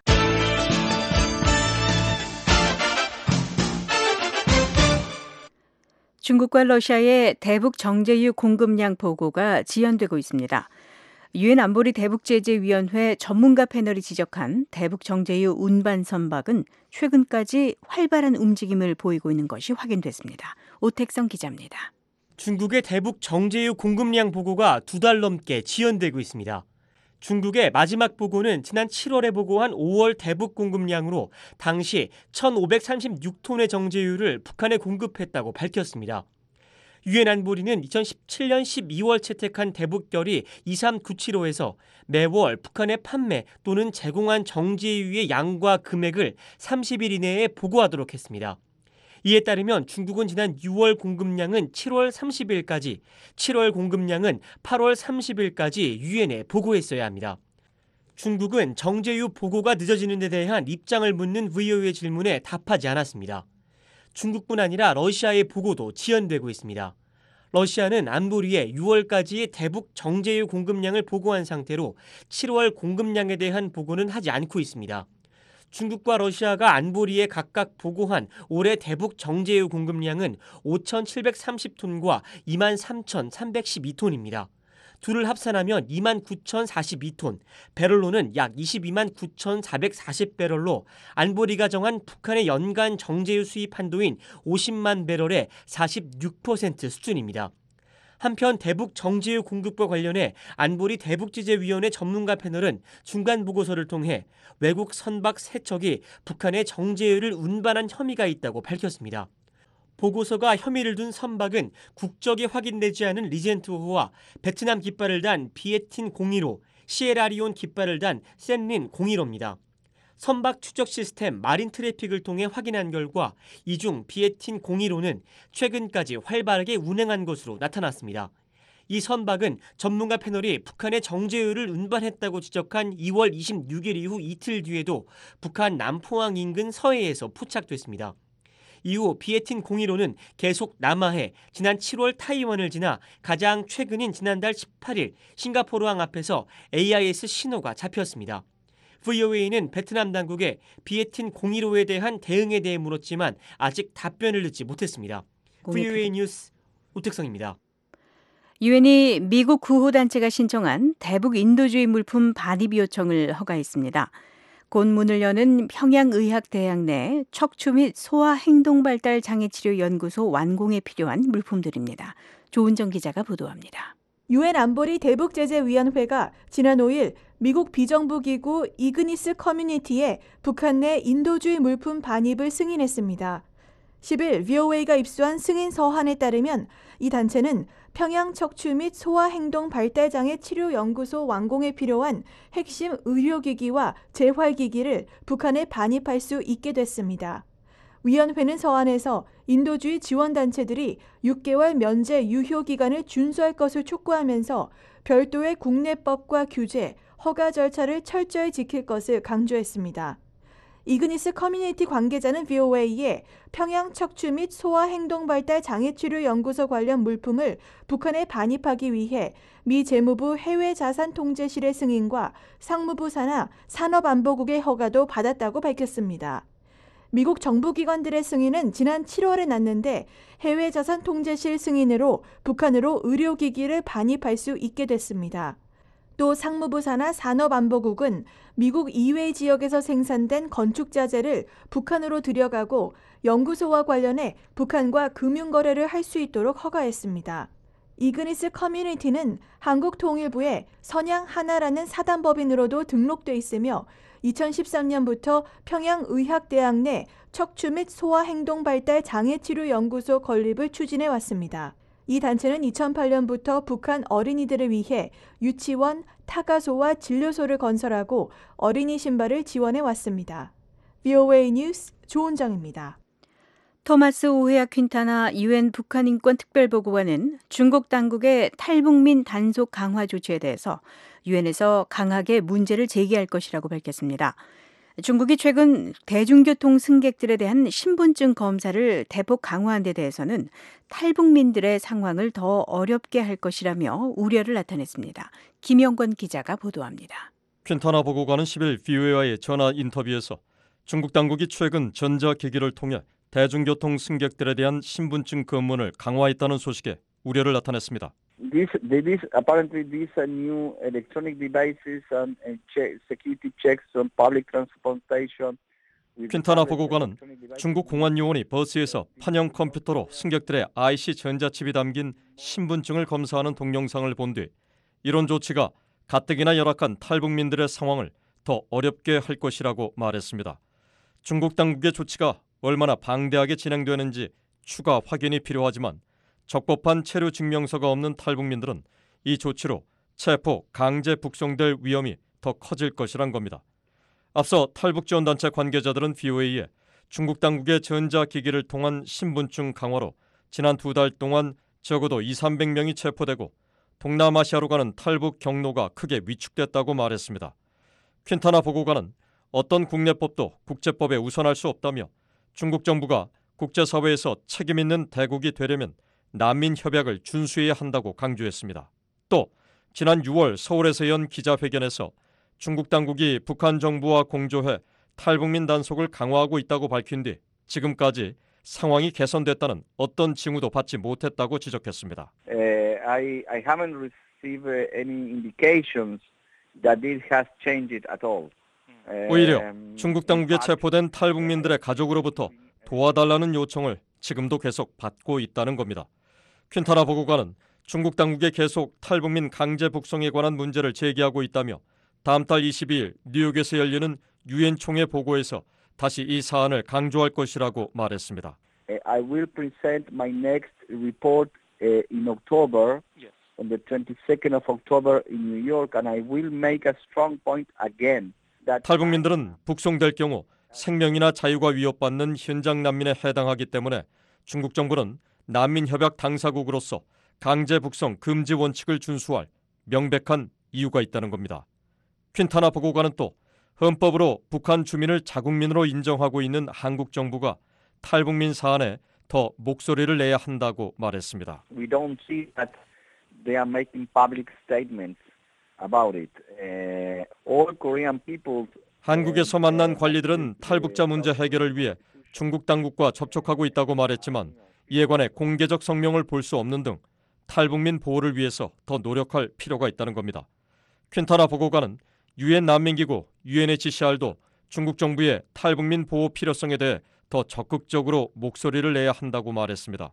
중국과 러시아의 대북 정제유 공급량 보고가 지연되고 있습니다. 유엔 안보리 대북제재위원회 전문가 패널이 지적한 대북 정제유 운반 선박은 최근까지 활발한 움직임을 보이고 있는 것이 확인됐습니다. 오택성 기자입니다. 중국의 대북 정제유 공급량 보고가 두 달 넘게 지연되고 있습니다. 중국의 마지막 보고는 지난 칠월에 보고한 오월 대북 공급량으로 당시 천오백삼십육 톤의 정제유를 북한에 공급했다고 밝혔습니다. 유엔 안보리는 이천십칠 년 십이월 채택한 대북결의 이삼구칠호에서 매월 북한에 판매 또는 제공한 정제유의 양과 금액을 삼십 일 이내에 보고하도록 했습니다. 이에 따르면 중국은 지난 유월 공급량은 칠월 삼십일까지, 칠월 공급량은 팔월 삼십일까지 유엔에 보고했어야 합니다. 중국은 정제유 보고가 늦어지는 데 대한 입장을 묻는 브이오에이의 질문에 답하지 않았습니다. 중국뿐 아니라 러시아의 보고도 지연되고 있습니다. 러시아는 안보리에 유월까지의 대북 정제유 공급량을 보고한 상태로 칠월 공급량에 대한 보고는 하지 않고 있습니다. 중국과 러시아가 안보리에 각각 보고한 올해 대북 정제유 공급량은 오천칠백삼십 톤과 이만 삼천삼백십이 톤입니다. 둘을 합산하면 이만 구천사십이 톤, 배럴로는 약 이십이만 구천사백사십 배럴로 안보리가 정한 북한의 연간 정제유 수입 한도인 오십만 배럴의 사십육 퍼센트 수준입니다. 한편 대북 정제유 공급과 관련해 안보리 대북제재위원회 전문가 패널은 중간 보고서를 통해 외국 선박 세 척이 북한의 정제유를 운반한 혐의가 있다고 밝혔습니다. 보고서가 혐의를 둔 선박은 국적이 확인되지 않은 리젠트호와 베트남 깃발을 단 비에틴 공일호, 시에라리온 깃발을 단 샌린 공일호입니다. 선박 추적 시스템 마린 트래픽을 통해 확인한 결과 이 중 비에틴 공일호는 최근까지 활발하게 운행한 것으로 나타났습니다. 이 선박은 전문가 패널이 북한의 정제유를 운반했다고 지적한 이월 이십육일 이후 이틀 뒤에도 북한 남포항 인근 서해에서 포착됐습니다. 이후 비에틴 공일호는 계속 남하해 지난 칠월 타이완을 지나 가장 최근인 지난달 십팔일 싱가포르항 앞에서 에이아이에스 신호가 잡혔습니다. 브이오에이는 베트남 당국에 비에틴 공일호에 대한 대응에 대해 물었지만 아직 답변을 듣지 못했습니다. 브이오에이 뉴스 오택성입니다. 유엔이 미국 구호단체가 신청한 대북 인도주의 물품 반입 요청을 허가했습니다. 곧 문을 여는 평양의학대학 내 척추 및 소아 행동발달 장애치료연구소 완공에 필요한 물품들입니다. 조은정 기자가 보도합니다. 유엔 안보리 대북제재위원회가 지난 오일 미국 비정부 기구 이그니스 커뮤니티에 북한 내 인도주의 물품 반입을 승인했습니다. 십일 브이오에이가 입수한 승인 서한에 따르면 이 단체는 평양 척추 및 소아 행동 발달 장애 치료 연구소 완공에 필요한 핵심 의료기기와 재활기기를 북한에 반입할 수 있게 됐습니다. 위원회는 서한에서 인도주의 지원단체들이 육 개월 면제 유효 기간을 준수할 것을 촉구하면서 별도의 국내법과 규제, 허가 절차를 철저히 지킬 것을 강조했습니다. 이그니스 커뮤니티 관계자는 브이오에이에 평양 척추 및 소아 행동 발달 장애 치료 연구소 관련 물품을 북한에 반입하기 위해 미 재무부 해외자산통제실의 승인과 상무부 산하 산업안보국의 허가도 받았다고 밝혔습니다. 미국 정부기관들의 승인은 지난 칠월에 났는데 해외자산통제실 승인으로 북한으로 의료기기를 반입할 수 있게 됐습니다. 또 상무부 산하 산업안보국은 미국 이외 지역에서 생산된 건축자재를 북한으로 들여가고 연구소와 관련해 북한과 금융거래를 할 수 있도록 허가했습니다. 이그니스 커뮤니티는 한국통일부에 선양 하나라는 사단법인으로도 등록돼 있으며 이천십삼 년부터 평양의학대학 내 척추 및 소아 행동 발달 장애치료 연구소 건립을 추진해 왔습니다. 이 단체는 이천팔 년부터 북한 어린이들을 위해 유치원, 타가소와 진료소를 건설하고 어린이 신발을 지원해 왔습니다. 브이오에이 뉴스 조은정입니다. 토마스 오헤아 퀸타나 유엔 북한 인권 특별보고관은 중국 당국의 탈북민 단속 강화 조치에 대해서 유엔에서 강하게 문제를 제기할 것이라고 밝혔습니다. 중국이 최근 대중교통 승객들에 대한 신분증 검사를 대폭 강화한 데 대해서는 탈북민들의 상황을 더 어렵게 할 것이라며 우려를 나타냈습니다. 김영권 기자가 보도합니다. 퀸타나 보고관은 십일 브이오에이와의 전화 인터뷰에서 중국 당국이 최근 전자기기를 통해 대중교통 승객들에 대한 신분증 검문을 강화했다는 소식에 우려를 나타냈습니다. This, this apparently these are new electronic devices and check, security checks on public transportation. 퀸타나 보고관은 중국 공안 요원이 버스에서 판형 컴퓨터로 승객들의 아이씨 전자칩이 담긴 신분증을 검사하는 동영상을 본 뒤 이런 조치가 가뜩이나 열악한 탈북민들의 상황을 더 어렵게 할 것이라고 말했습니다. 중국 당국의 조치가 얼마나 방대하게 진행되는지 추가 확인이 필요하지만 적법한 체류 증명서가 없는 탈북민들은 이 조치로 체포, 강제 북송될 위험이 더 커질 것이란 겁니다. 앞서 탈북지원단체 관계자들은 브이오에이에 중국 당국의 전자기기를 통한 신분증 강화로 지난 두 달 동안 적어도 이삼백 명이 체포되고 동남아시아로 가는 탈북 경로가 크게 위축됐다고 말했습니다. 퀸타나 보고관은 어떤 국내법도 국제법에 우선할 수 없다며 중국 정부가 국제사회에서 책임 있는 대국이 되려면 난민 협약을 준수해야 한다고 강조했습니다. 또 지난 유월 서울에서 연 기자회견에서 중국 당국이 북한 정부와 공조해 탈북민 단속을 강화하고 있다고 밝힌 뒤 지금까지 상황이 개선됐다는 어떤 징후도 받지 못했다고 지적했습니다. Uh, I, I haven't received any indications that this has changed at all. 오히려 중국 당국에 체포된 탈북민들의 가족으로부터 도와달라는 요청을 지금도 계속 받고 있다는 겁니다. 퀸타나 보고관은 중국 당국에 계속 탈북민 강제 북송에 관한 문제를 제기하고 있다며 다음 달 이십이일 뉴욕에서 열리는 유엔 총회 보고에서 다시 이 사안을 강조할 것이라고 말했습니다. I will present my next report in October, on the twenty-second of October in New York, and I will make a strong point again. 탈북민들은 북송될 경우 생명이나 자유가 위협받는 현장 난민에 해당하기 때문에 중국 정부는 난민협약 당사국으로서 강제 북송 금지 원칙을 준수할 명백한 이유가 있다는 겁니다. 퀸타나 보고관은 또 헌법으로 북한 주민을 자국민으로 인정하고 있는 한국 정부가 탈북민 사안에 더 목소리를 내야 한다고 말했습니다. We don't see that they are making public statements about it. Uh, all Korean people. 한국에서 만난 관리들은 탈북자 문제 해결을 위해 중국 당국과 접촉하고 있다고 말했지만 이에 관해 공개적 성명을 볼 수 없는 등 탈북민 보호를 위해서 더 노력할 필요가 있다는 겁니다. 퀸타나 보고관은 유엔 난민기구 유엔에이치씨알도 중국 정부의 탈북민 보호 필요성에 대해 더 적극적으로 목소리를 내야 한다고 말했습니다.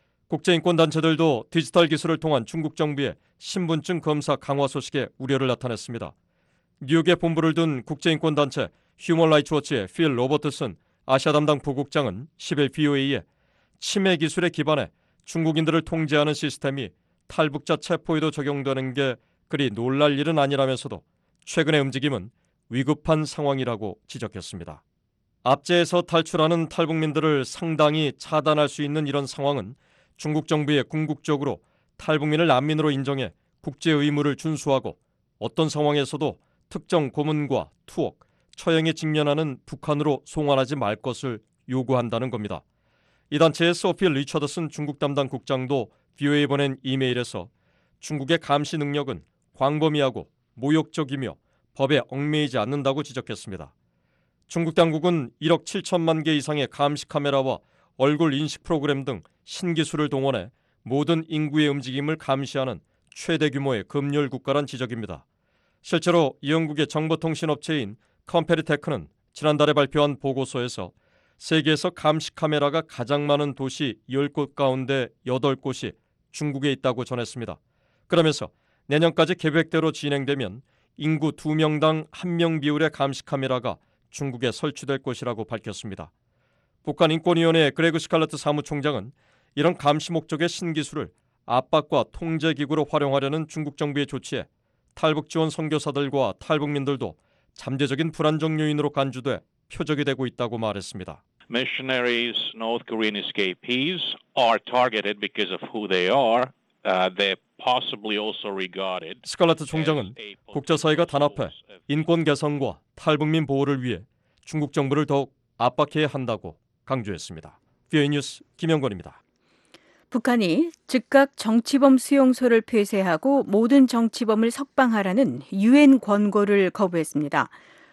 국제인권단체들도 디지털 기술을 통한 중국 정부의 신분증 검사 강화 소식에 우려를 나타냈습니다. 뉴욕에 본부를 둔 국제인권단체 휴먼 라이츠 워치의 필 로버트슨 아시아 담당 부국장은 십일 브이오에이에 치매 기술에 기반해 중국인들을 통제하는 시스템이 탈북자 체포에도 적용되는 게 그리 놀랄 일은 아니라면서도 최근의 움직임은 위급한 상황이라고 지적했습니다. 압제에서 탈출하는 탈북민들을 상당히 차단할 수 있는 이런 상황은 중국 정부의 궁극적으로 탈북민을 난민으로 인정해 국제 의무를 준수하고 어떤 상황에서도 특정 고문과 투옥, 처형에 직면하는 북한으로 송환하지 말 것을 요구한다는 겁니다. 이 단체의 소피 리처드슨 중국 담당 국장도 브이오에이에 보낸 이메일에서 중국의 감시 능력은 광범위하고 모욕적이며 법에 얽매이지 않는다고 지적했습니다. 중국 당국은 일억 칠천만 개 이상의 감시 카메라와 얼굴 인식 프로그램 등 신기술을 동원해 모든 인구의 움직임을 감시하는 최대 규모의 검열 국가란 지적입니다. 실제로 영국의 정보통신업체인 컴페리테크는 지난달에 발표한 보고서에서 세계에서 감시 카메라가 가장 많은 도시 열 곳 가운데 여덟 곳이 중국에 있다고 전했습니다. 그러면서 내년까지 계획대로 진행되면 인구 두 명당 한 명 비율의 감시 카메라가 중국에 설치될 것이라고 밝혔습니다. 북한인권위원회 그레그 스칼러트 사무총장은 이런 감시 목적의 신기술을 압박과 통제기구로 활용하려는 중국 정부의 조치에 탈북 지원 선교사들과 탈북민들도 잠재적인 불안정 요인으로 간주돼 표적이 되고 있다고 말했습니다. Missionaries, North Korean escapees are targeted because of who they are. Uh, they're possibly also regarded. 스칼러트 총장은 국제사회가 단합해 인권 개선과 탈북민 보호를 위해 중국 정부를 더욱 압박해야 한다고 강조했습니다. 브이오에이 뉴스 김영권입니다. 북한이 즉각 정치범 수용소를 폐쇄하고 모든 정치범을 석방하라는 유엔 권고를 거부했습니다.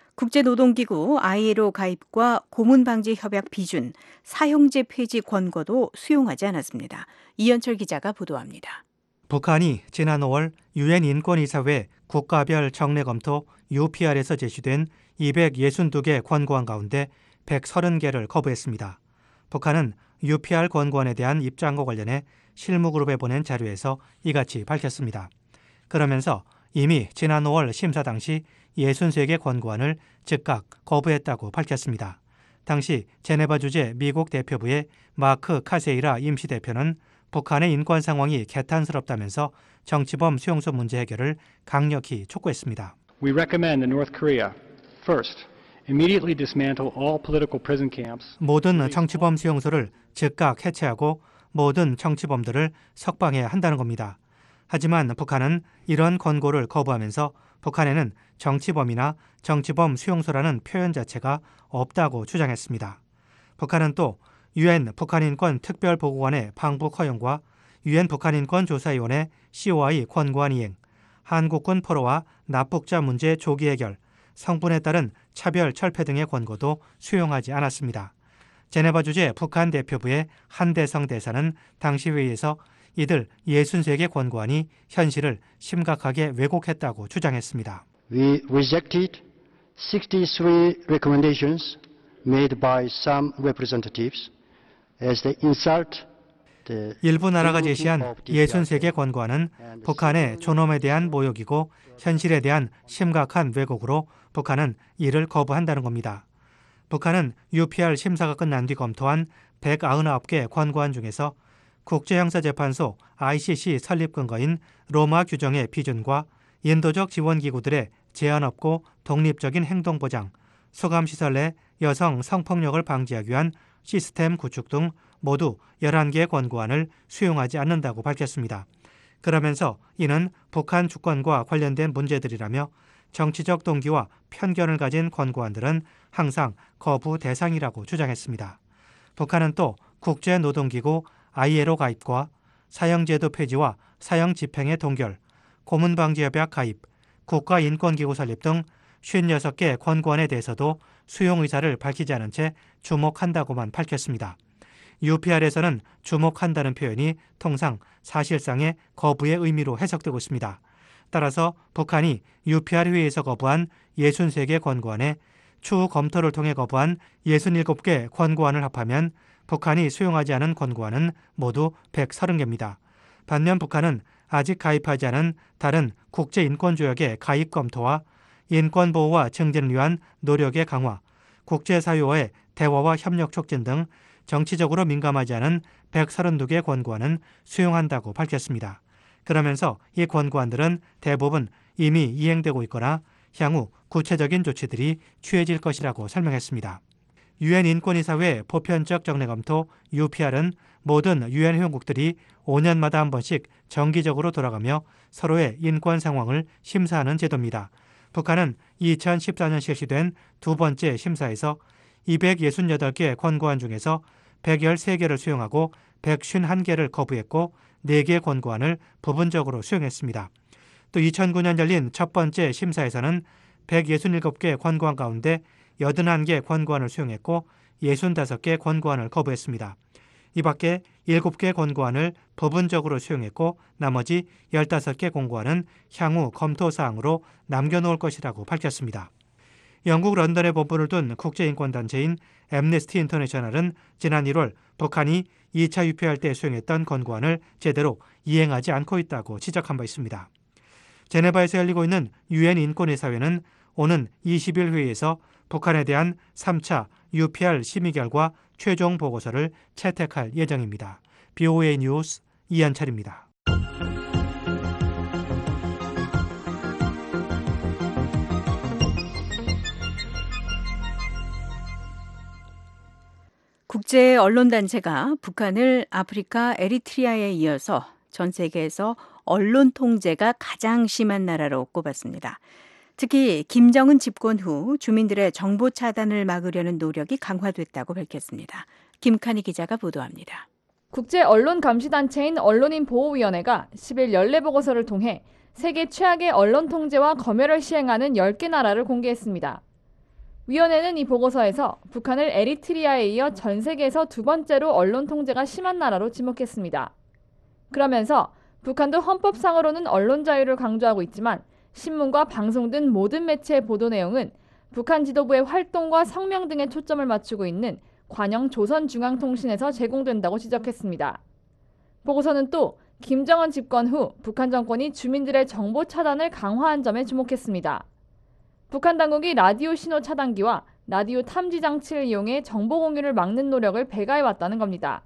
국제노동기구 아이엘오 가입과 고문방지협약 비준, 사형제 폐지 권고도 수용하지 않았습니다. 이현철 기자가 보도합니다. 북한이 지난 오월 유엔 인권이사회 국가별 정례 검토 유피알에서 제시된 이백육십이 개 권고안 가운데 백삼십 개를 거부했습니다. 북한은 유피알 권고안에 대한 입장과 관련해 실무그룹에 보낸 자료에서 이같이 밝혔습니다. 그러면서 이미 지난 오월 심사 당시 육십삼 개 권고안을 즉각 거부했다고 밝혔습니다. 당시 제네바 주재 미국 대표부의 마크 카세이라 임시대표는 북한의 인권 상황이 개탄스럽다면서 정치범 수용소 문제 해결을 강력히 촉구했습니다. We recommend that North Korea first immediately dismantle all political prison camps. 모든 정치범 수용소를 즉각 해체하고 모든 정치범들을 석방해야 한다는 겁니다. 하지만 북한은 이런 권고를 거부하면서 북한에는 정치범이나 정치범 수용소라는 표현 자체가 없다고 주장했습니다. 북한은 또 유엔 북한인권 특별보고관의 방북 허용과 유엔 북한인권조사위원회 씨오아이 권고안 이행, 한국군 포로와 납북자 문제 조기 해결, 성분에 따른 차별 철폐 등의 권고도 수용하지 않았습니다. 제네바 주재 북한 대표부의 한대성 대사는 당시 회의에서 이들 육십삼 개 권고안이 현실을 심각하게 왜곡했다고 주장했습니다. We rejected sixty-three recommendations made by some representatives as they insult 일부 나라가 제시한 예순세 개 권고안은 북한의 존엄에 대한 모욕이고 현실에 대한 심각한 왜곡으로 북한은 이를 거부한다는 겁니다. 북한은 유피알 심사가 끝난 뒤 검토한 백구십구 개 권고안 중에서 국제형사재판소 아이씨씨 설립 근거인 로마 규정의 비준과 인도적 지원기구들의 제한 없고 독립적인 행동보장, 수감시설 내 여성 성폭력을 방지하기 위한 시스템 구축 등 모두 열한 개의 권고안을 수용하지 않는다고 밝혔습니다. 그러면서 이는 북한 주권과 관련된 문제들이라며 정치적 동기와 편견을 가진 권고안들은 항상 거부 대상이라고 주장했습니다. 북한은 또 국제노동기구 아이엘오 가입과 사형제도 폐지와 사형집행의 동결, 고문방지협약 가입, 국가인권기구 설립 등 오십육 개 권고안에 대해서도 수용 의사를 밝히지 않은 채 주목한다고만 밝혔습니다. 유피알에서는 주목한다는 표현이 통상 사실상의 거부의 의미로 해석되고 있습니다. 따라서 북한이 유피알 회의에서 거부한 예순세 개 권고안에 추후 검토를 통해 거부한 예순일곱 개 권고안을 합하면 북한이 수용하지 않은 권고안은 모두 백삼십 개입니다. 반면 북한은 아직 가입하지 않은 다른 국제인권조약의 가입 검토와 인권보호와 증진을 위한 노력의 강화, 국제사회와의 대화와 협력 촉진 등 정치적으로 민감하지 않은 백삼십이 개 권고안은 수용한다고 밝혔습니다. 그러면서 이 권고안들은 대부분 이미 이행되고 있거나 향후 구체적인 조치들이 취해질 것이라고 설명했습니다. 유엔 인권이사회 보편적 정례 검토 유피알은 모든 유엔 회원국들이 오 년마다 한 번씩 정기적으로 돌아가며 서로의 인권 상황을 심사하는 제도입니다. 북한은 이천십사 년 실시된 두 번째 심사에서 이백육십팔 개 권고안 중에서 백십삼 개를 수용하고 백오십일 개를 거부했고 네 개 권고안을 부분적으로 수용했습니다. 또 이천구 년 열린 첫 번째 심사에서는 백육십칠 개 권고안 가운데 팔십일 개 권고안을 수용했고 육십오 개 권고안을 거부했습니다. 이 밖에 일곱 개 권고안을 부분적으로 수용했고 나머지 십오 개 권고안은 향후 검토 사항으로 남겨놓을 것이라고 밝혔습니다. 영국 런던에 본부를 둔 국제인권단체인 앰네스티 인터내셔널은 지난 일월 북한이 이 차 유피알 때 수용했던 권고안을 제대로 이행하지 않고 있다고 지적한 바 있습니다. 제네바에서 열리고 있는 유엔 인권이사회는 오는 이십 일 회의에서 북한에 대한 삼 차 유피알 심의 결과 최종 보고서를 채택할 예정입니다. 비오에이 뉴스 이한철입니다. 국제 언론단체가 북한을 아프리카 에리트리아에 이어서 전 세계에서 언론 통제가 가장 심한 나라로 꼽았습니다. 특히 김정은 집권 후 주민들의 정보 차단을 막으려는 노력이 강화됐다고 밝혔습니다. 김칸희 기자가 보도합니다. 국제 언론 감시 단체인 언론인 보호위원회가 십 일 연례 보고서를 통해 세계 최악의 언론 통제와 검열을 시행하는 열 개 나라를 공개했습니다. 위원회는 이 보고서에서 북한을 에리트리아에 이어 전 세계에서 두 번째로 언론 통제가 심한 나라로 지목했습니다. 그러면서 북한도 헌법상으로는 언론 자유를 강조하고 있지만 신문과 방송 등 모든 매체의 보도 내용은 북한 지도부의 활동과 성명 등에 초점을 맞추고 있는 관영 조선중앙통신에서 제공된다고 지적했습니다. 보고서는 또 김정은 집권 후 북한 정권이 주민들의 정보 차단을 강화한 점에 주목했습니다. 북한 당국이 라디오 신호 차단기와 라디오 탐지 장치를 이용해 정보 공유를 막는 노력을 배가해왔다는 겁니다.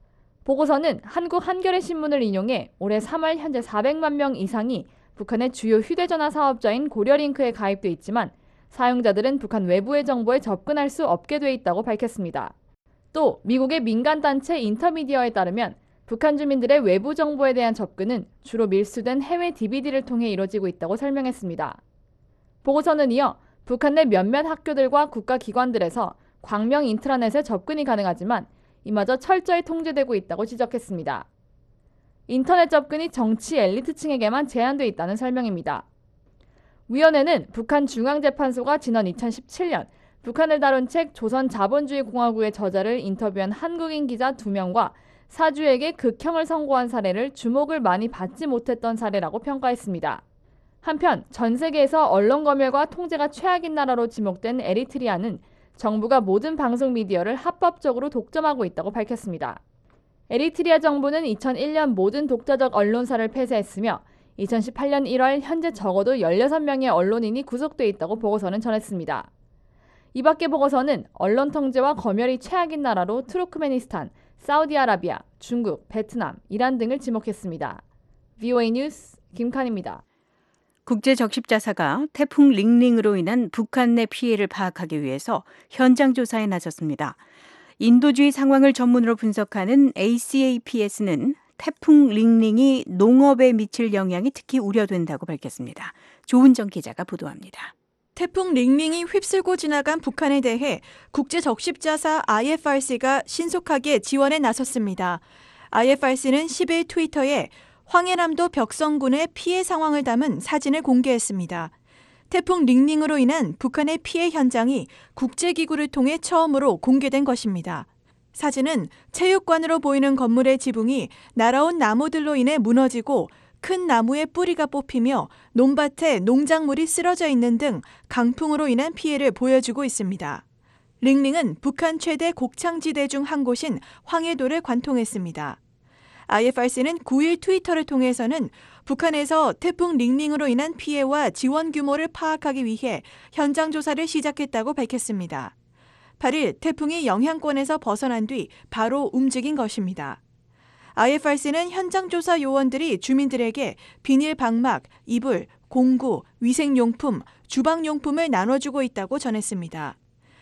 보고서는 한국 한겨레 신문을 인용해 올해 삼월 현재 사백만 명 이상이 북한의 주요 휴대전화 사업자인 고려링크에 가입돼 있지만 사용자들은 북한 외부의 정보에 접근할 수 없게 돼 있다고 밝혔습니다. 또 미국의 민간단체 인터미디어에 따르면 북한 주민들의 외부 정보에 대한 접근은 주로 밀수된 해외 디비디를 통해 이뤄지고 있다고 설명했습니다. 보고서는 이어 북한 내 몇몇 학교들과 국가기관들에서 광명 인트라넷에 접근이 가능하지만 이마저 철저히 통제되고 있다고 지적했습니다. 인터넷 접근이 정치 엘리트층에게만 제한돼 있다는 설명입니다. 위원회는 북한 중앙재판소가 지난 이천십칠 년 북한을 다룬 책 조선 자본주의 공화국의 저자를 인터뷰한 한국인 기자 두 명과 사주에게 극형을 선고한 사례를 주목을 많이 받지 못했던 사례라고 평가했습니다. 한편 전 세계에서 언론 검열과 통제가 최악인 나라로 지목된 에리트리아는 정부가 모든 방송 미디어를 합법적으로 독점하고 있다고 밝혔습니다. 에리트리아 정부는 이천일 년 모든 독자적 언론사를 폐쇄했으며 이천십팔 년 일월 현재 적어도 열여섯 명의 언론인이 구속돼 있다고 보고서는 전했습니다. 이 밖에 보고서는 언론 통제와 검열이 최악인 나라로 투르크메니스탄, 사우디아라비아, 중국, 베트남, 이란 등을 지목했습니다. 브이오에이 뉴스 김칸입니다. 국제적십자사가 태풍 링링으로 인한 북한 내 피해를 파악하기 위해서 현장 조사에 나섰습니다. 인도주의 상황을 전문으로 분석하는 에이씨에이피에스는 태풍 링링이 농업에 미칠 영향이 특히 우려된다고 밝혔습니다. 조은정 기자가 보도합니다. 태풍 링링이 휩쓸고 지나간 북한에 대해 국제적십자사 아이에프알씨가 신속하게 지원에 나섰습니다. 아이에프알씨는 십 일 트위터에 황해남도 벽성군의 피해 상황을 담은 사진을 공개했습니다. 태풍 링링으로 인한 북한의 피해 현장이 국제기구를 통해 처음으로 공개된 것입니다. 사진은 체육관으로 보이는 건물의 지붕이 날아온 나무들로 인해 무너지고 큰 나무의 뿌리가 뽑히며 논밭에 농작물이 쓰러져 있는 등 강풍으로 인한 피해를 보여주고 있습니다. 링링은 북한 최대 곡창지대 중 한 곳인 황해도를 관통했습니다. 아이에프알씨는 구 일 트위터를 통해서는 북한에서 태풍 링링으로 인한 피해와 지원 규모를 파악하기 위해 현장 조사를 시작했다고 밝혔습니다. 팔 일 태풍이 영향권에서 벗어난 뒤 바로 움직인 것입니다. 아이에프알씨는 현장 조사 요원들이 주민들에게 비닐 방막, 이불, 공구, 위생용품, 주방용품을 나눠주고 있다고 전했습니다.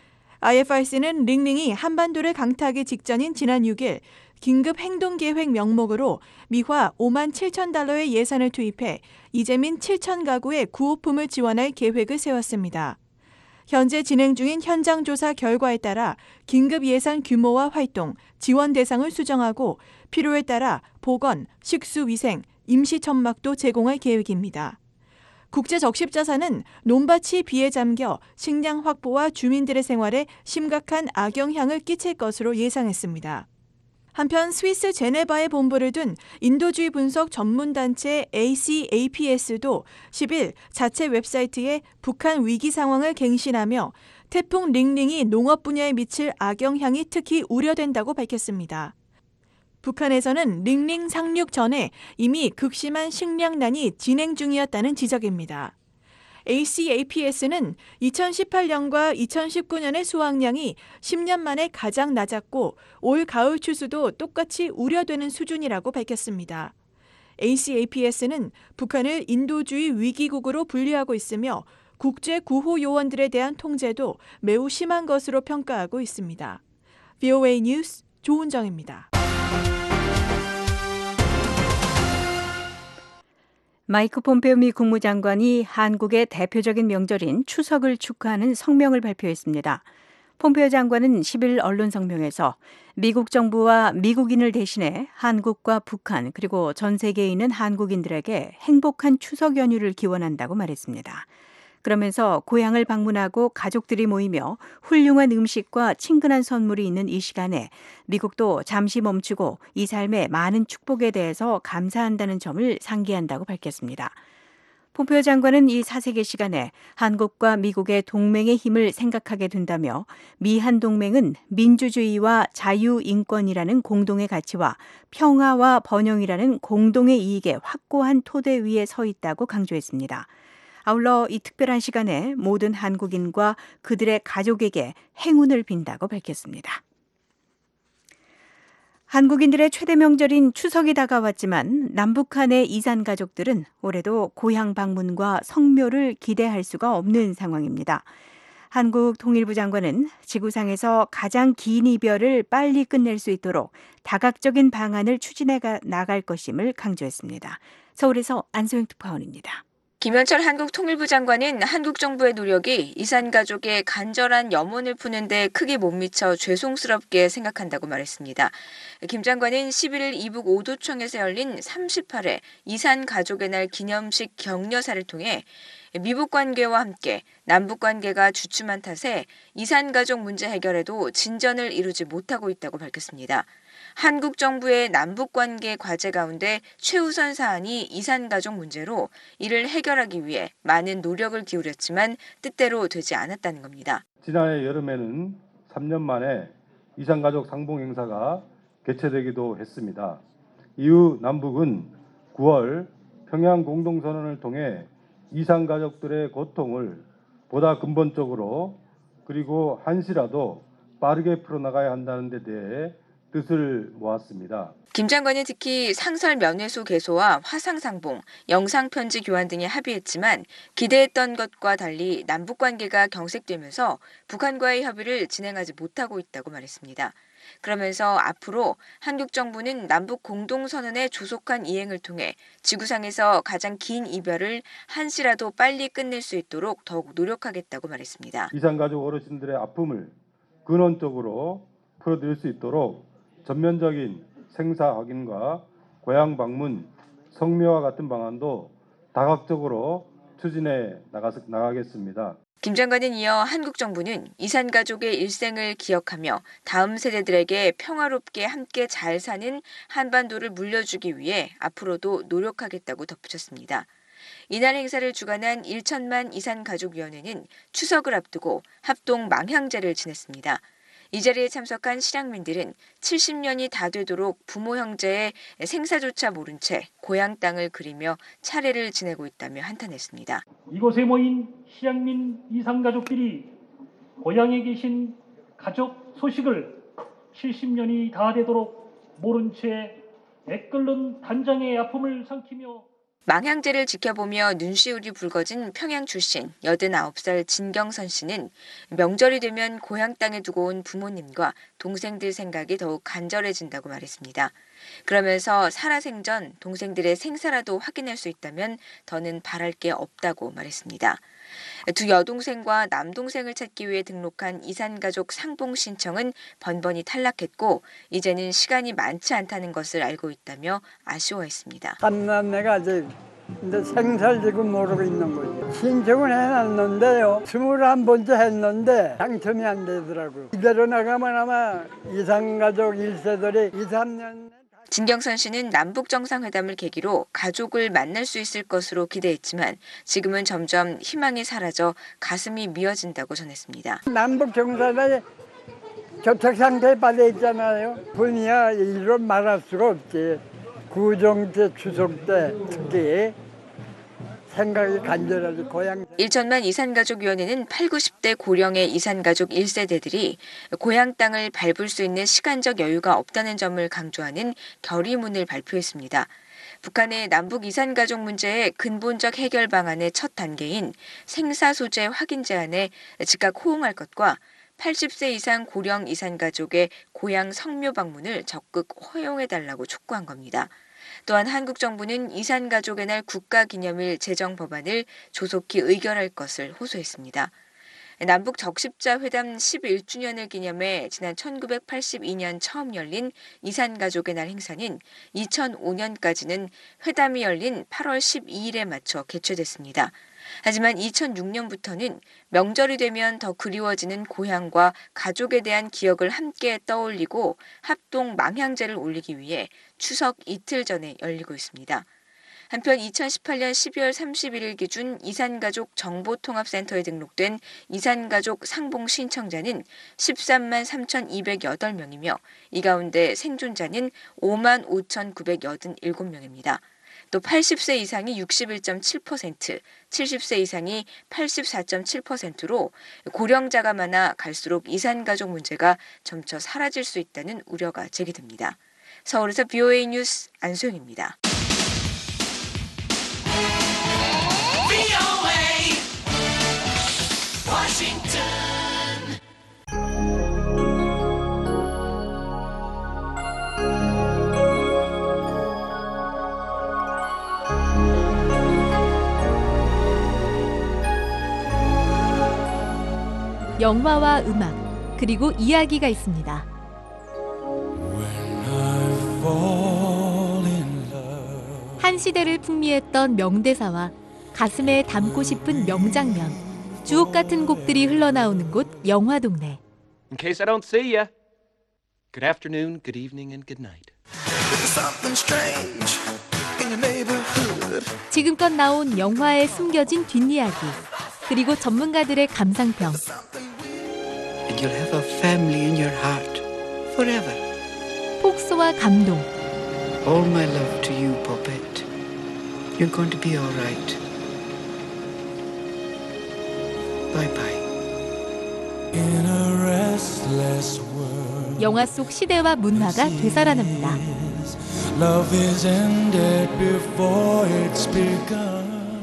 아이에프알씨는 링링이 한반도를 강타하기 직전인 지난 육 일 긴급 행동계획 명목으로 미화 오만 칠천 달러의 예산을 투입해 이재민 칠천 가구의 구호품을 지원할 계획을 세웠습니다. 현재 진행 중인 현장 조사 결과에 따라 긴급 예산 규모와 활동, 지원 대상을 수정하고 필요에 따라 보건, 식수위생, 임시천막도 제공할 계획입니다. 국제적십자사는 논밭이 비에 잠겨 식량 확보와 주민들의 생활에 심각한 악영향을 끼칠 것으로 예상했습니다. 한편 스위스 제네바에 본부를 둔 인도주의 분석 전문단체 에이씨에이피에스도 십 일 자체 웹사이트에 북한 위기 상황을 갱신하며 태풍 링링이 농업 분야에 미칠 악영향이 특히 우려된다고 밝혔습니다. 북한에서는 링링 상륙 전에 이미 극심한 식량난이 진행 중이었다는 지적입니다. 에이씨에이피에스는 이천십팔 년과 이천십구 년의 수확량이 십 년 만에 가장 낮았고 올 가을 추수도 똑같이 우려되는 수준이라고 밝혔습니다. 에이씨에이피에스는 북한을 인도주의 위기국으로 분류하고 있으며 국제 구호 요원들에 대한 통제도 매우 심한 것으로 평가하고 있습니다. 브이오에이 뉴스 조은정입니다. 마이크 폼페오 미 국무장관이 한국의 대표적인 명절인 추석을 축하하는 성명을 발표했습니다. 폼페오 장관은 십 일 언론 성명에서 미국 정부와 미국인을 대신해 한국과 북한 그리고 전 세계에 있는 한국인들에게 행복한 추석 연휴를 기원한다고 말했습니다. 그러면서 고향을 방문하고 가족들이 모이며 훌륭한 음식과 친근한 선물이 있는 이 시간에 미국도 잠시 멈추고 이 삶의 많은 축복에 대해서 감사한다는 점을 상기한다고 밝혔습니다. 폼페오 장관은 이 사색의 시간에 한국과 미국의 동맹의 힘을 생각하게 된다며 미한 동맹은 민주주의와 자유인권이라는 공동의 가치와 평화와 번영이라는 공동의 이익의 확고한 토대 위에 서 있다고 강조했습니다. 아울러 이 특별한 시간에 모든 한국인과 그들의 가족에게 행운을 빈다고 밝혔습니다. 한국인들의 최대 명절인 추석이 다가왔지만 남북한의 이산 가족들은 올해도 고향 방문과 성묘를 기대할 수가 없는 상황입니다. 한국 통일부 장관은 지구상에서 가장 긴 이별을 빨리 끝낼 수 있도록 다각적인 방안을 추진해 나갈 것임을 강조했습니다. 서울에서 안소영 특파원입니다. 김현철 한국 통일부 장관은 한국 정부의 노력이 이산 가족의 간절한 염원을 푸는 데 크게 못 미쳐 죄송스럽게 생각한다고 말했습니다. 김 장관은 십일 일 이북 오도청에서 열린 삼십팔 회 이산 가족의 날 기념식 격려사를 통해 미북 관계와 함께 남북 관계가 주춤한 탓에 이산 가족 문제 해결에도 진전을 이루지 못하고 있다고 밝혔습니다. 한국 정부의 남북 관계 과제 가운데 최우선 사안이 이산 가족 문제로 이를 해결하기 위해 많은 노력을 기울였지만 뜻대로 되지 않았다는 겁니다. 지난해 여름에는 삼 년 만에 이산 가족 상봉 행사가 개최되기도 했습니다. 이후 남북은 구월 평양 공동선언을 통해 이산 가족들의 고통을 보다 근본적으로 그리고 한시라도 빠르게 풀어나가야 한다는 데 대해 뜻을 모았습니다. 김 장관은 특히 상설 면회소 개소와 화상상봉, 영상편지 교환 등에 합의했지만 기대했던 것과 달리 남북관계가 경색되면서 북한과의 협의를 진행하지 못하고 있다고 말했습니다. 그러면서 앞으로 한국 정부는 남북 공동선언의 조속한 이행을 통해 지구상에서 가장 긴 이별을 한시라도 빨리 끝낼 수 있도록 더욱 노력하겠다고 말했습니다. 이산가족 어르신들의 아픔을 근원적으로 풀어드릴 수 있도록 전면적인 생사 확인과 고향 방문, 성묘와 같은 방안도 다각적으로 추진해 나가겠습니다. 김 장관은 이어 한국 정부는 이산 가족의 일생을 기억하며 다음 세대들에게 평화롭게 함께 잘 사는 한반도를 물려주기 위해 앞으로도 노력하겠다고 덧붙였습니다. 이날 행사를 주관한 일천만 이산가족위원회는 추석을 앞두고 합동 망향제를 지냈습니다. 이 자리에 참석한 실향민들은 칠십 년이 다 되도록 부모 형제의 생사조차 모른 채 고향 땅을 그리며 차례를 지내고 있다며 한탄했습니다. 이곳에 모인 실향민 이산가족들이 고향에 계신 가족 소식을 칠십 년이 다 되도록 모른 채 애끓는 단장의 아픔을 삼키며 망향제를 지켜보며 눈시울이 붉어진 평양 출신 여든아홉 살 진경선 씨는 명절이 되면 고향 땅에 두고 온 부모님과 동생들 생각이 더욱 간절해진다고 말했습니다. 그러면서 살아생전 동생들의 생사라도 확인할 수 있다면 더는 바랄 게 없다고 말했습니다. 두 여동생과 남동생을 찾기 위해 등록한 이산가족 상봉 신청은 번번이 탈락했고 이제는 시간이 많지 않다는 것을 알고 있다며 아쉬워했습니다. 삼남매가 아직 이제 생사를 지금 모르고 있는 거지. 신청을 해놨는데요. 스물한 번째 했는데 당첨이 안 되더라고요. 이대로 나가면 아마 이산가족 일 세들이 이, 삼 년 진경선 씨는 남북 정상회담을 계기로 가족을 만날 수 있을 것으로 기대했지만 지금은 점점 희망이 사라져 가슴이 미어진다고 전했습니다. 남북 정상회담에 접촉 상태에 빠져 있잖아요. 분이야 이를 말할 수가 없지. 구정 때 추석 때 특히 생각이 간절하지 고향. 일천만 이산가족위원회는 팔, 구십 대 고령의 이산가족 일 세대들이 고향 땅을 밟을 수 있는 시간적 여유가 없다는 점을 강조하는 결의문을 발표했습니다. 북한의 남북 이산가족 문제의 근본적 해결 방안의 첫 단계인 생사소재 확인 제안에 즉각 호응할 것과 팔십 세 이상 고령 이산가족의 고향 성묘 방문을 적극 허용해달라고 촉구한 겁니다. 또한 한국 정부는 이산가족의 날 국가기념일 제정 법안을 조속히 의결할 것을 호소했습니다. 남북 적십자 회담 십일 주년을 기념해 지난 천구백팔십이 년 처음 열린 이산가족의 날 행사는 이천오 년까지는 회담이 열린 팔월 십이일에 맞춰 개최됐습니다. 하지만 이천육 년부터는 명절이 되면 더 그리워지는 고향과 가족에 대한 기억을 함께 떠올리고 합동 망향제를 올리기 위해 추석 이틀 전에 열리고 있습니다. 한편 이천십팔 년 십이월 삼십일일 기준 이산가족 정보통합센터에 등록된 이산가족 상봉 신청자는 십삼만 삼천이백팔 명이며 이 가운데 생존자는 오만 오천구백팔십칠 명입니다. 또 팔십 세 이상이 육십일 점 칠 퍼센트, 칠십 세 이상이 팔십사 점 칠 퍼센트로 고령자가 많아 갈수록 이산가족 문제가 점차 사라질 수 있다는 우려가 제기됩니다. 서울에서 비오에이 뉴스 안소영입니다. 영화와 음악, 그리고 이야기가 있습니다. 한 시대를 풍미했던 명대사와 가슴에 담고 싶은 명장면, 주옥 같은 곡들이 흘러나오는 곳 영화동네. In case I don't see ya. Good afternoon, good evening, and good night. 지금껏 나온 영화의 숨겨진 뒷이야기, 그리고 전문가들의 감상평. And you'll have a family in your heart forever. 폭소와 감동. All my love to you, Puppet. You're going to be all right. Bye bye. In a restless world, 영화 속 시대와 문화가 되살아납니다. love is ended before it's begun.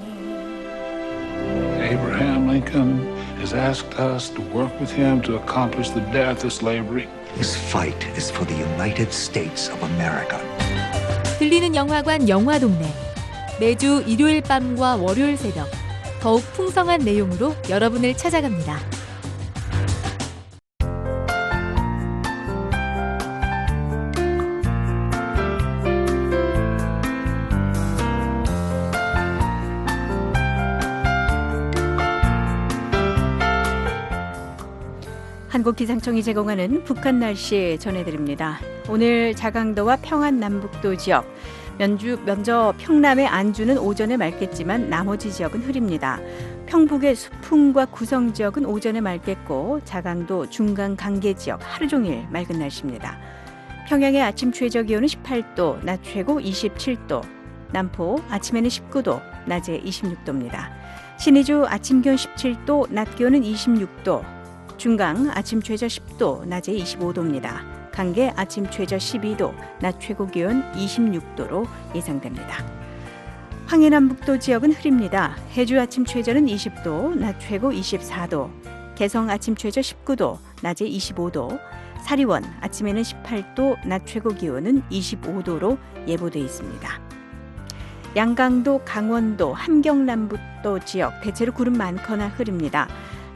Abraham Lincoln has asked us to work with him to accomplish the death of slavery. This fight is for the United States of America. 들리는 영화관 영화동네. 매주 일요일 밤과 월요일 새벽 더욱 풍성한 내용으로 여러분을 찾아갑니다. 한국기상청이 제공하는 북한 날씨 전해드립니다. 오늘 자강도와 평안남북도 지역, 면주, 먼저 평남의 안주는 오전에 맑겠지만 나머지 지역은 흐립니다. 평북의 수풍과 구성 지역은 오전에 맑겠고 자강도, 중강, 강계 지역 하루 종일 맑은 날씨입니다. 평양의 아침 최저 기온은 십팔 도, 낮 최고 이십칠 도, 남포 아침에는 십구 도, 낮에 이십육 도입니다. 신의주 아침 기온 십칠 도, 낮 기온은 이십육 도, 중강 아침 최저 십 도, 낮에 이십오 도입니다. 강계 아침 최저 십이 도, 낮 최고 기온 이십육 도로 예상됩니다. 황해남북도 지역은 흐립니다. 해주 아침 최저는 이십 도, 낮 최고 이십사 도, 개성 아침 최저 십구 도, 낮에 이십오 도, 사리원 아침에는 십팔 도, 낮 최고 기온은 이십오 도로 예보돼 있습니다. 양강도, 강원도, 함경남북도 지역 대체로 구름 많거나 흐립니다.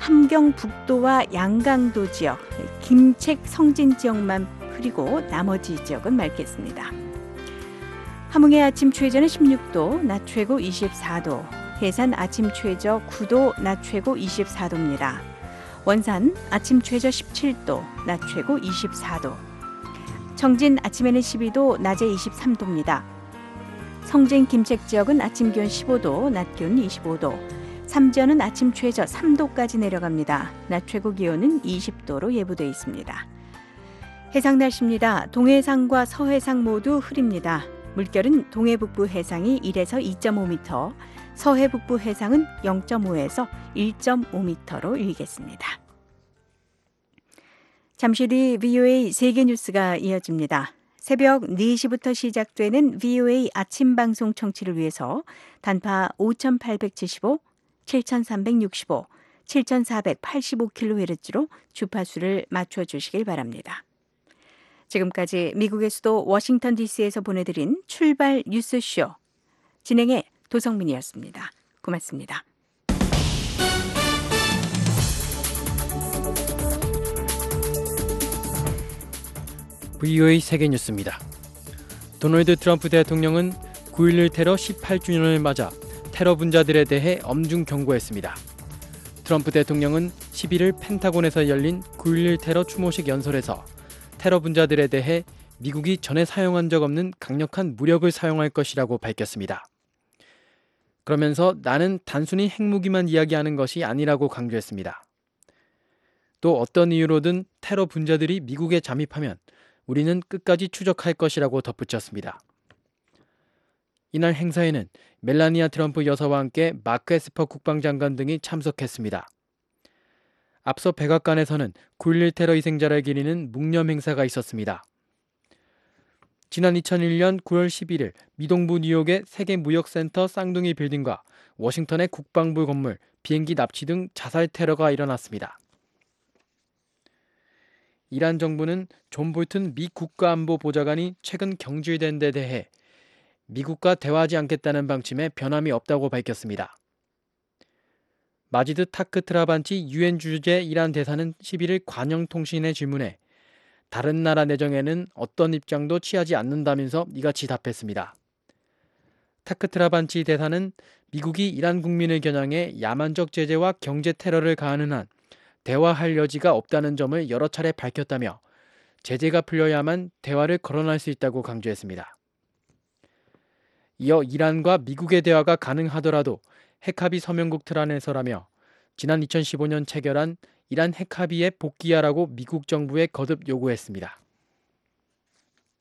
함경북도와 양강도 지역, 김책, 성진 지역만 흐리고 나머지 지역은 맑겠습니다. 함흥의 아침 최저는 십육 도, 낮 최고 이십사 도, 해산 아침 최저 구 도, 낮 최고 이십사 도입니다. 원산 아침 최저 십칠 도, 낮 최고 이십사 도, 청진 아침에는 십이 도, 낮에 이십삼 도입니다. 성진, 김책 지역은 아침 기온 십오 도, 낮 기온 이십오 도, 삼전은 아침 최저 삼 도까지 내려갑니다. 낮 최고 기온은 이십 도로 예보돼 있습니다. 해상 날씨입니다. 동해상과 서해상 모두 흐립니다. 물결은 동해북부 해상이 일에서 이 점 오 미터, 서해북부 해상은 영 점 오에서 일 점 오 미터로 일겠습니다. 잠시 뒤 브이오에이 세계뉴스가 이어집니다. 새벽 네 시부터 시작되는 브이오에이 아침 방송 청취를 위해서 단파 오천팔백칠십오, 칠천삼백육십오, 칠천사백팔십오 킬로헤르츠로 주파수를 맞춰주시길 바랍니다. 지금까지 미국의 수도 워싱턴 디씨에서 보내드린 출발 뉴스쇼, 진행의 도성민이었습니다. 고맙습니다. 브이오에이 세계뉴스입니다. 도널드 트럼프 대통령은 구일일 테러 십팔 주년을 맞아 테러 분자들에 대해 엄중 경고했습니다. 트럼프 대통령은 십일일 펜타곤에서 열린 구일일 테러 추모식 연설에서 테러 분자들에 대해 미국이 전에 사용한 적 없는 강력한 무력을 사용할 것이라고 밝혔습니다. 그러면서 나는 단순히 핵무기만 이야기하는 것이 아니라고 강조했습니다. 또 어떤 이유로든 테러 분자들이 미국에 잠입하면 우리는 끝까지 추적할 것이라고 덧붙였습니다. 이날 행사에는 멜라니아 트럼프 여사와 함께 마크 에스퍼 국방장관 등이 참석했습니다. 앞서 백악관에서는 구일일 테러 희생자를 기리는 묵념 행사가 있었습니다. 지난 이천일년 구월 십일일 미동부 뉴욕의 세계무역센터 쌍둥이 빌딩과 워싱턴의 국방부 건물, 비행기 납치 등 자살 테러가 일어났습니다. 이란 정부는 존 볼튼 미 국가안보보좌관이 최근 경질된 데 대해 미국과 대화하지 않겠다는 방침에 변함이 없다고 밝혔습니다. 마지드 타크트라반치 유엔 주재 이란 대사는 십일일 관영통신의 질문에 다른 나라 내정에는 어떤 입장도 취하지 않는다면서 이같이 답했습니다. 타크트라반치 대사는 미국이 이란 국민을 겨냥해 야만적 제재와 경제 테러를 가하는 한 대화할 여지가 없다는 점을 여러 차례 밝혔다며 제재가 풀려야만 대화를 거론할 수 있다고 강조했습니다. 이어 이란과 미국의 대화가 가능하더라도 핵합의 서명국 틀안에서라며 지난 이천십오년 체결한 이란 핵합의에 복귀하라고 미국 정부에 거듭 요구했습니다.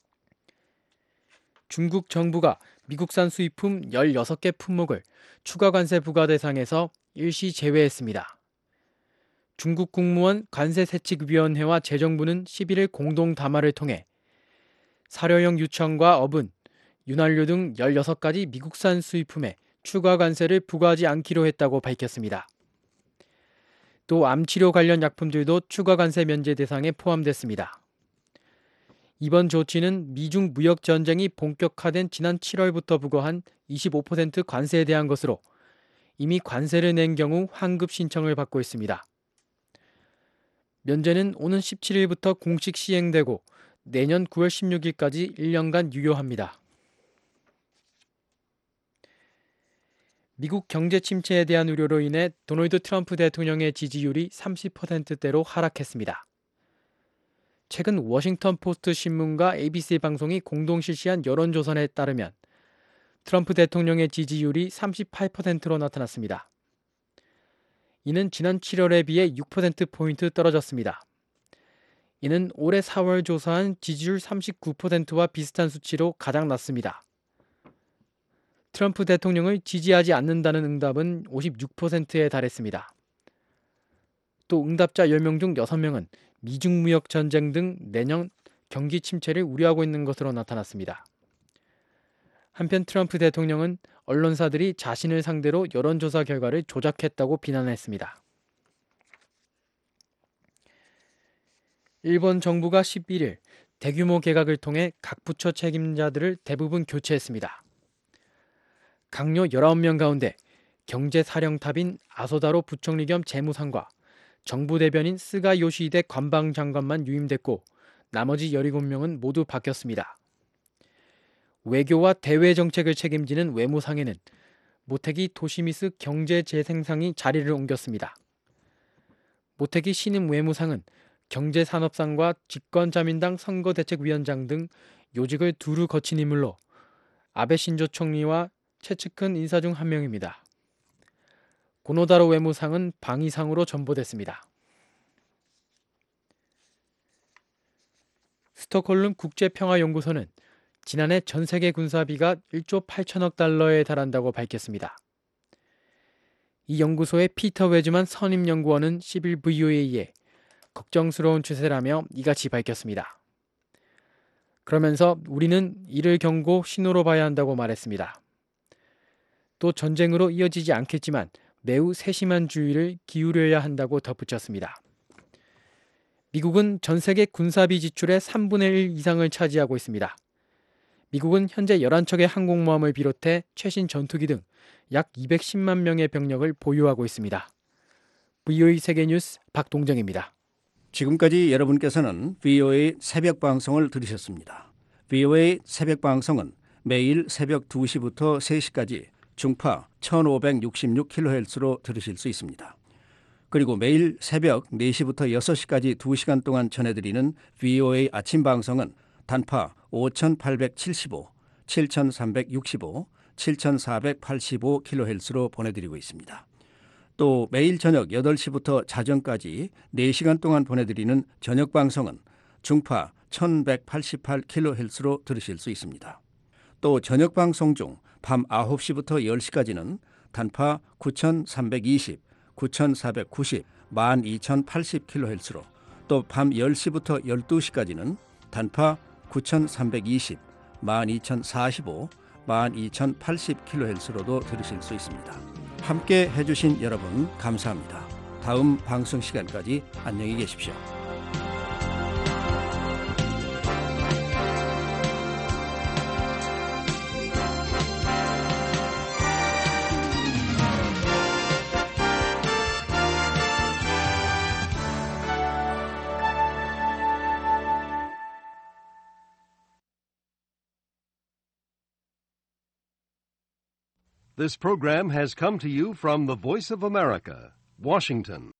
중국 정부가 미국산 수입품 열여섯 개 품목을 추가 관세 부과 대상에서 일시 제외했습니다. 중국 국무원 관세세칙위원회와 재정부는 십일 일 공동 담화를 통해 사료용 유청과 어분, 윤활유 등 열여섯 가지 미국산 수입품에 추가 관세를 부과하지 않기로 했다고 밝혔습니다. 또 암치료 관련 약품들도 추가 관세 면제 대상에 포함됐습니다. 이번 조치는 미중 무역 전쟁이 본격화된 지난 칠월부터 부과한 이십오 퍼센트 관세에 대한 것으로 이미 관세를 낸 경우 환급 신청을 받고 있습니다. 면제는 오는 십칠 일부터 공식 시행되고 내년 구월 십육일까지 일 년간 유효합니다. 미국 경제 침체에 대한 우려로 인해 도널드 트럼프 대통령의 지지율이 삼십 퍼센트대로 하락했습니다. 최근 워싱턴 포스트 신문과 에이비씨 방송이 공동 실시한 여론조사에 따르면 트럼프 대통령의 지지율이 삼십팔 퍼센트로 나타났습니다. 이는 지난 칠월에 비해 육 퍼센트포인트 떨어졌습니다. 이는 올해 사월 조사한 지지율 삼십구 퍼센트와 비슷한 수치로 가장 낮습니다. 트럼프 대통령을 지지하지 않는다는 응답은 오십육 퍼센트에 달했습니다. 또 응답자 열 명 중 여섯 명은 미중 무역 전쟁 등 내년 경기 침체를 우려하고 있는 것으로 나타났습니다. 한편 트럼프 대통령은 언론사들이 자신을 상대로 여론조사 결과를 조작했다고 비난했습니다. 일본 정부가 십일 일 대규모 개각을 통해 각 부처 책임자들을 대부분 교체했습니다. 강요 열아홉 명 가운데 경제사령탑인 아소다로 부총리 겸 재무상과 정부 대변인 스가 요시히데 관방장관만 유임됐고 나머지 열일곱 명은 모두 바뀌었습니다. 외교와 대외 정책을 책임지는 외무상에는 모테기 도시미스 경제재생상이 자리를 옮겼습니다. 모테기 신임 외무상은 경제산업상과 집권자민당 선거대책위원장 등 요직을 두루 거친 인물로 아베 신조 총리와 최측근 인사 중 한 명입니다. 고노다로 외무상은 방위상으로 전보됐습니다. 스톡홀름 국제평화연구소는 지난해 전 세계 군사비가 일조 팔천억 달러에 달한다고 밝혔습니다. 이 연구소의 피터 웨즈만 선임연구원은 십일 브이오에이에 걱정스러운 추세라며 이같이 밝혔습니다. 그러면서 우리는 이를 경고 신호로 봐야 한다고 말했습니다. 또 전쟁으로 이어지지 않겠지만 매우 세심한 주의를 기울여야 한다고 덧붙였습니다. 미국은 전 세계 군사비 지출의 삼분의 일 이상을 차지하고 있습니다. 미국은 현재 열한 척의 항공모함을 비롯해 최신 전투기 등 약 이백십만 명의 병력을 보유하고 있습니다. 브이오에이 세계뉴스 박동정입니다. 지금까지 여러분께서는 브이오에이 새벽 방송을 들으셨습니다. 브이오에이 새벽 방송은 매일 새벽 두 시부터 세 시까지 중파 천오백육십육 킬로헤르츠로 들으실 수 있습니다. 그리고 매일 새벽 네 시부터 여섯 시까지 두 시간 동안 전해드리는 브이오에이 아침 방송은 단파 오천팔백칠십오, 칠천삼백육십오, 칠천사백팔십오 킬로헤르츠로 보내드리고 있습니다. 또 매일 저녁 여덟 시부터 자정까지 네 시간 동안 보내드리는 저녁 방송은 중파 천백팔십팔 킬로헤르츠로 들으실 수 있습니다. 또 저녁 방송 중 밤 아홉 시부터 열 시까지는 단파 구천삼백이십, 구천사백구십, 만 이천팔십 킬로헤르츠로 또 밤 열 시부터 열두 시까지는 단파 구천삼백이십, 만 이천사십오, 만 이천팔십 킬로헤르츠로도 들으실 수 있습니다. 함께 해주신 여러분 감사합니다. 다음 방송 시간까지 안녕히 계십시오. This program has come to you from the Voice of America, Washington.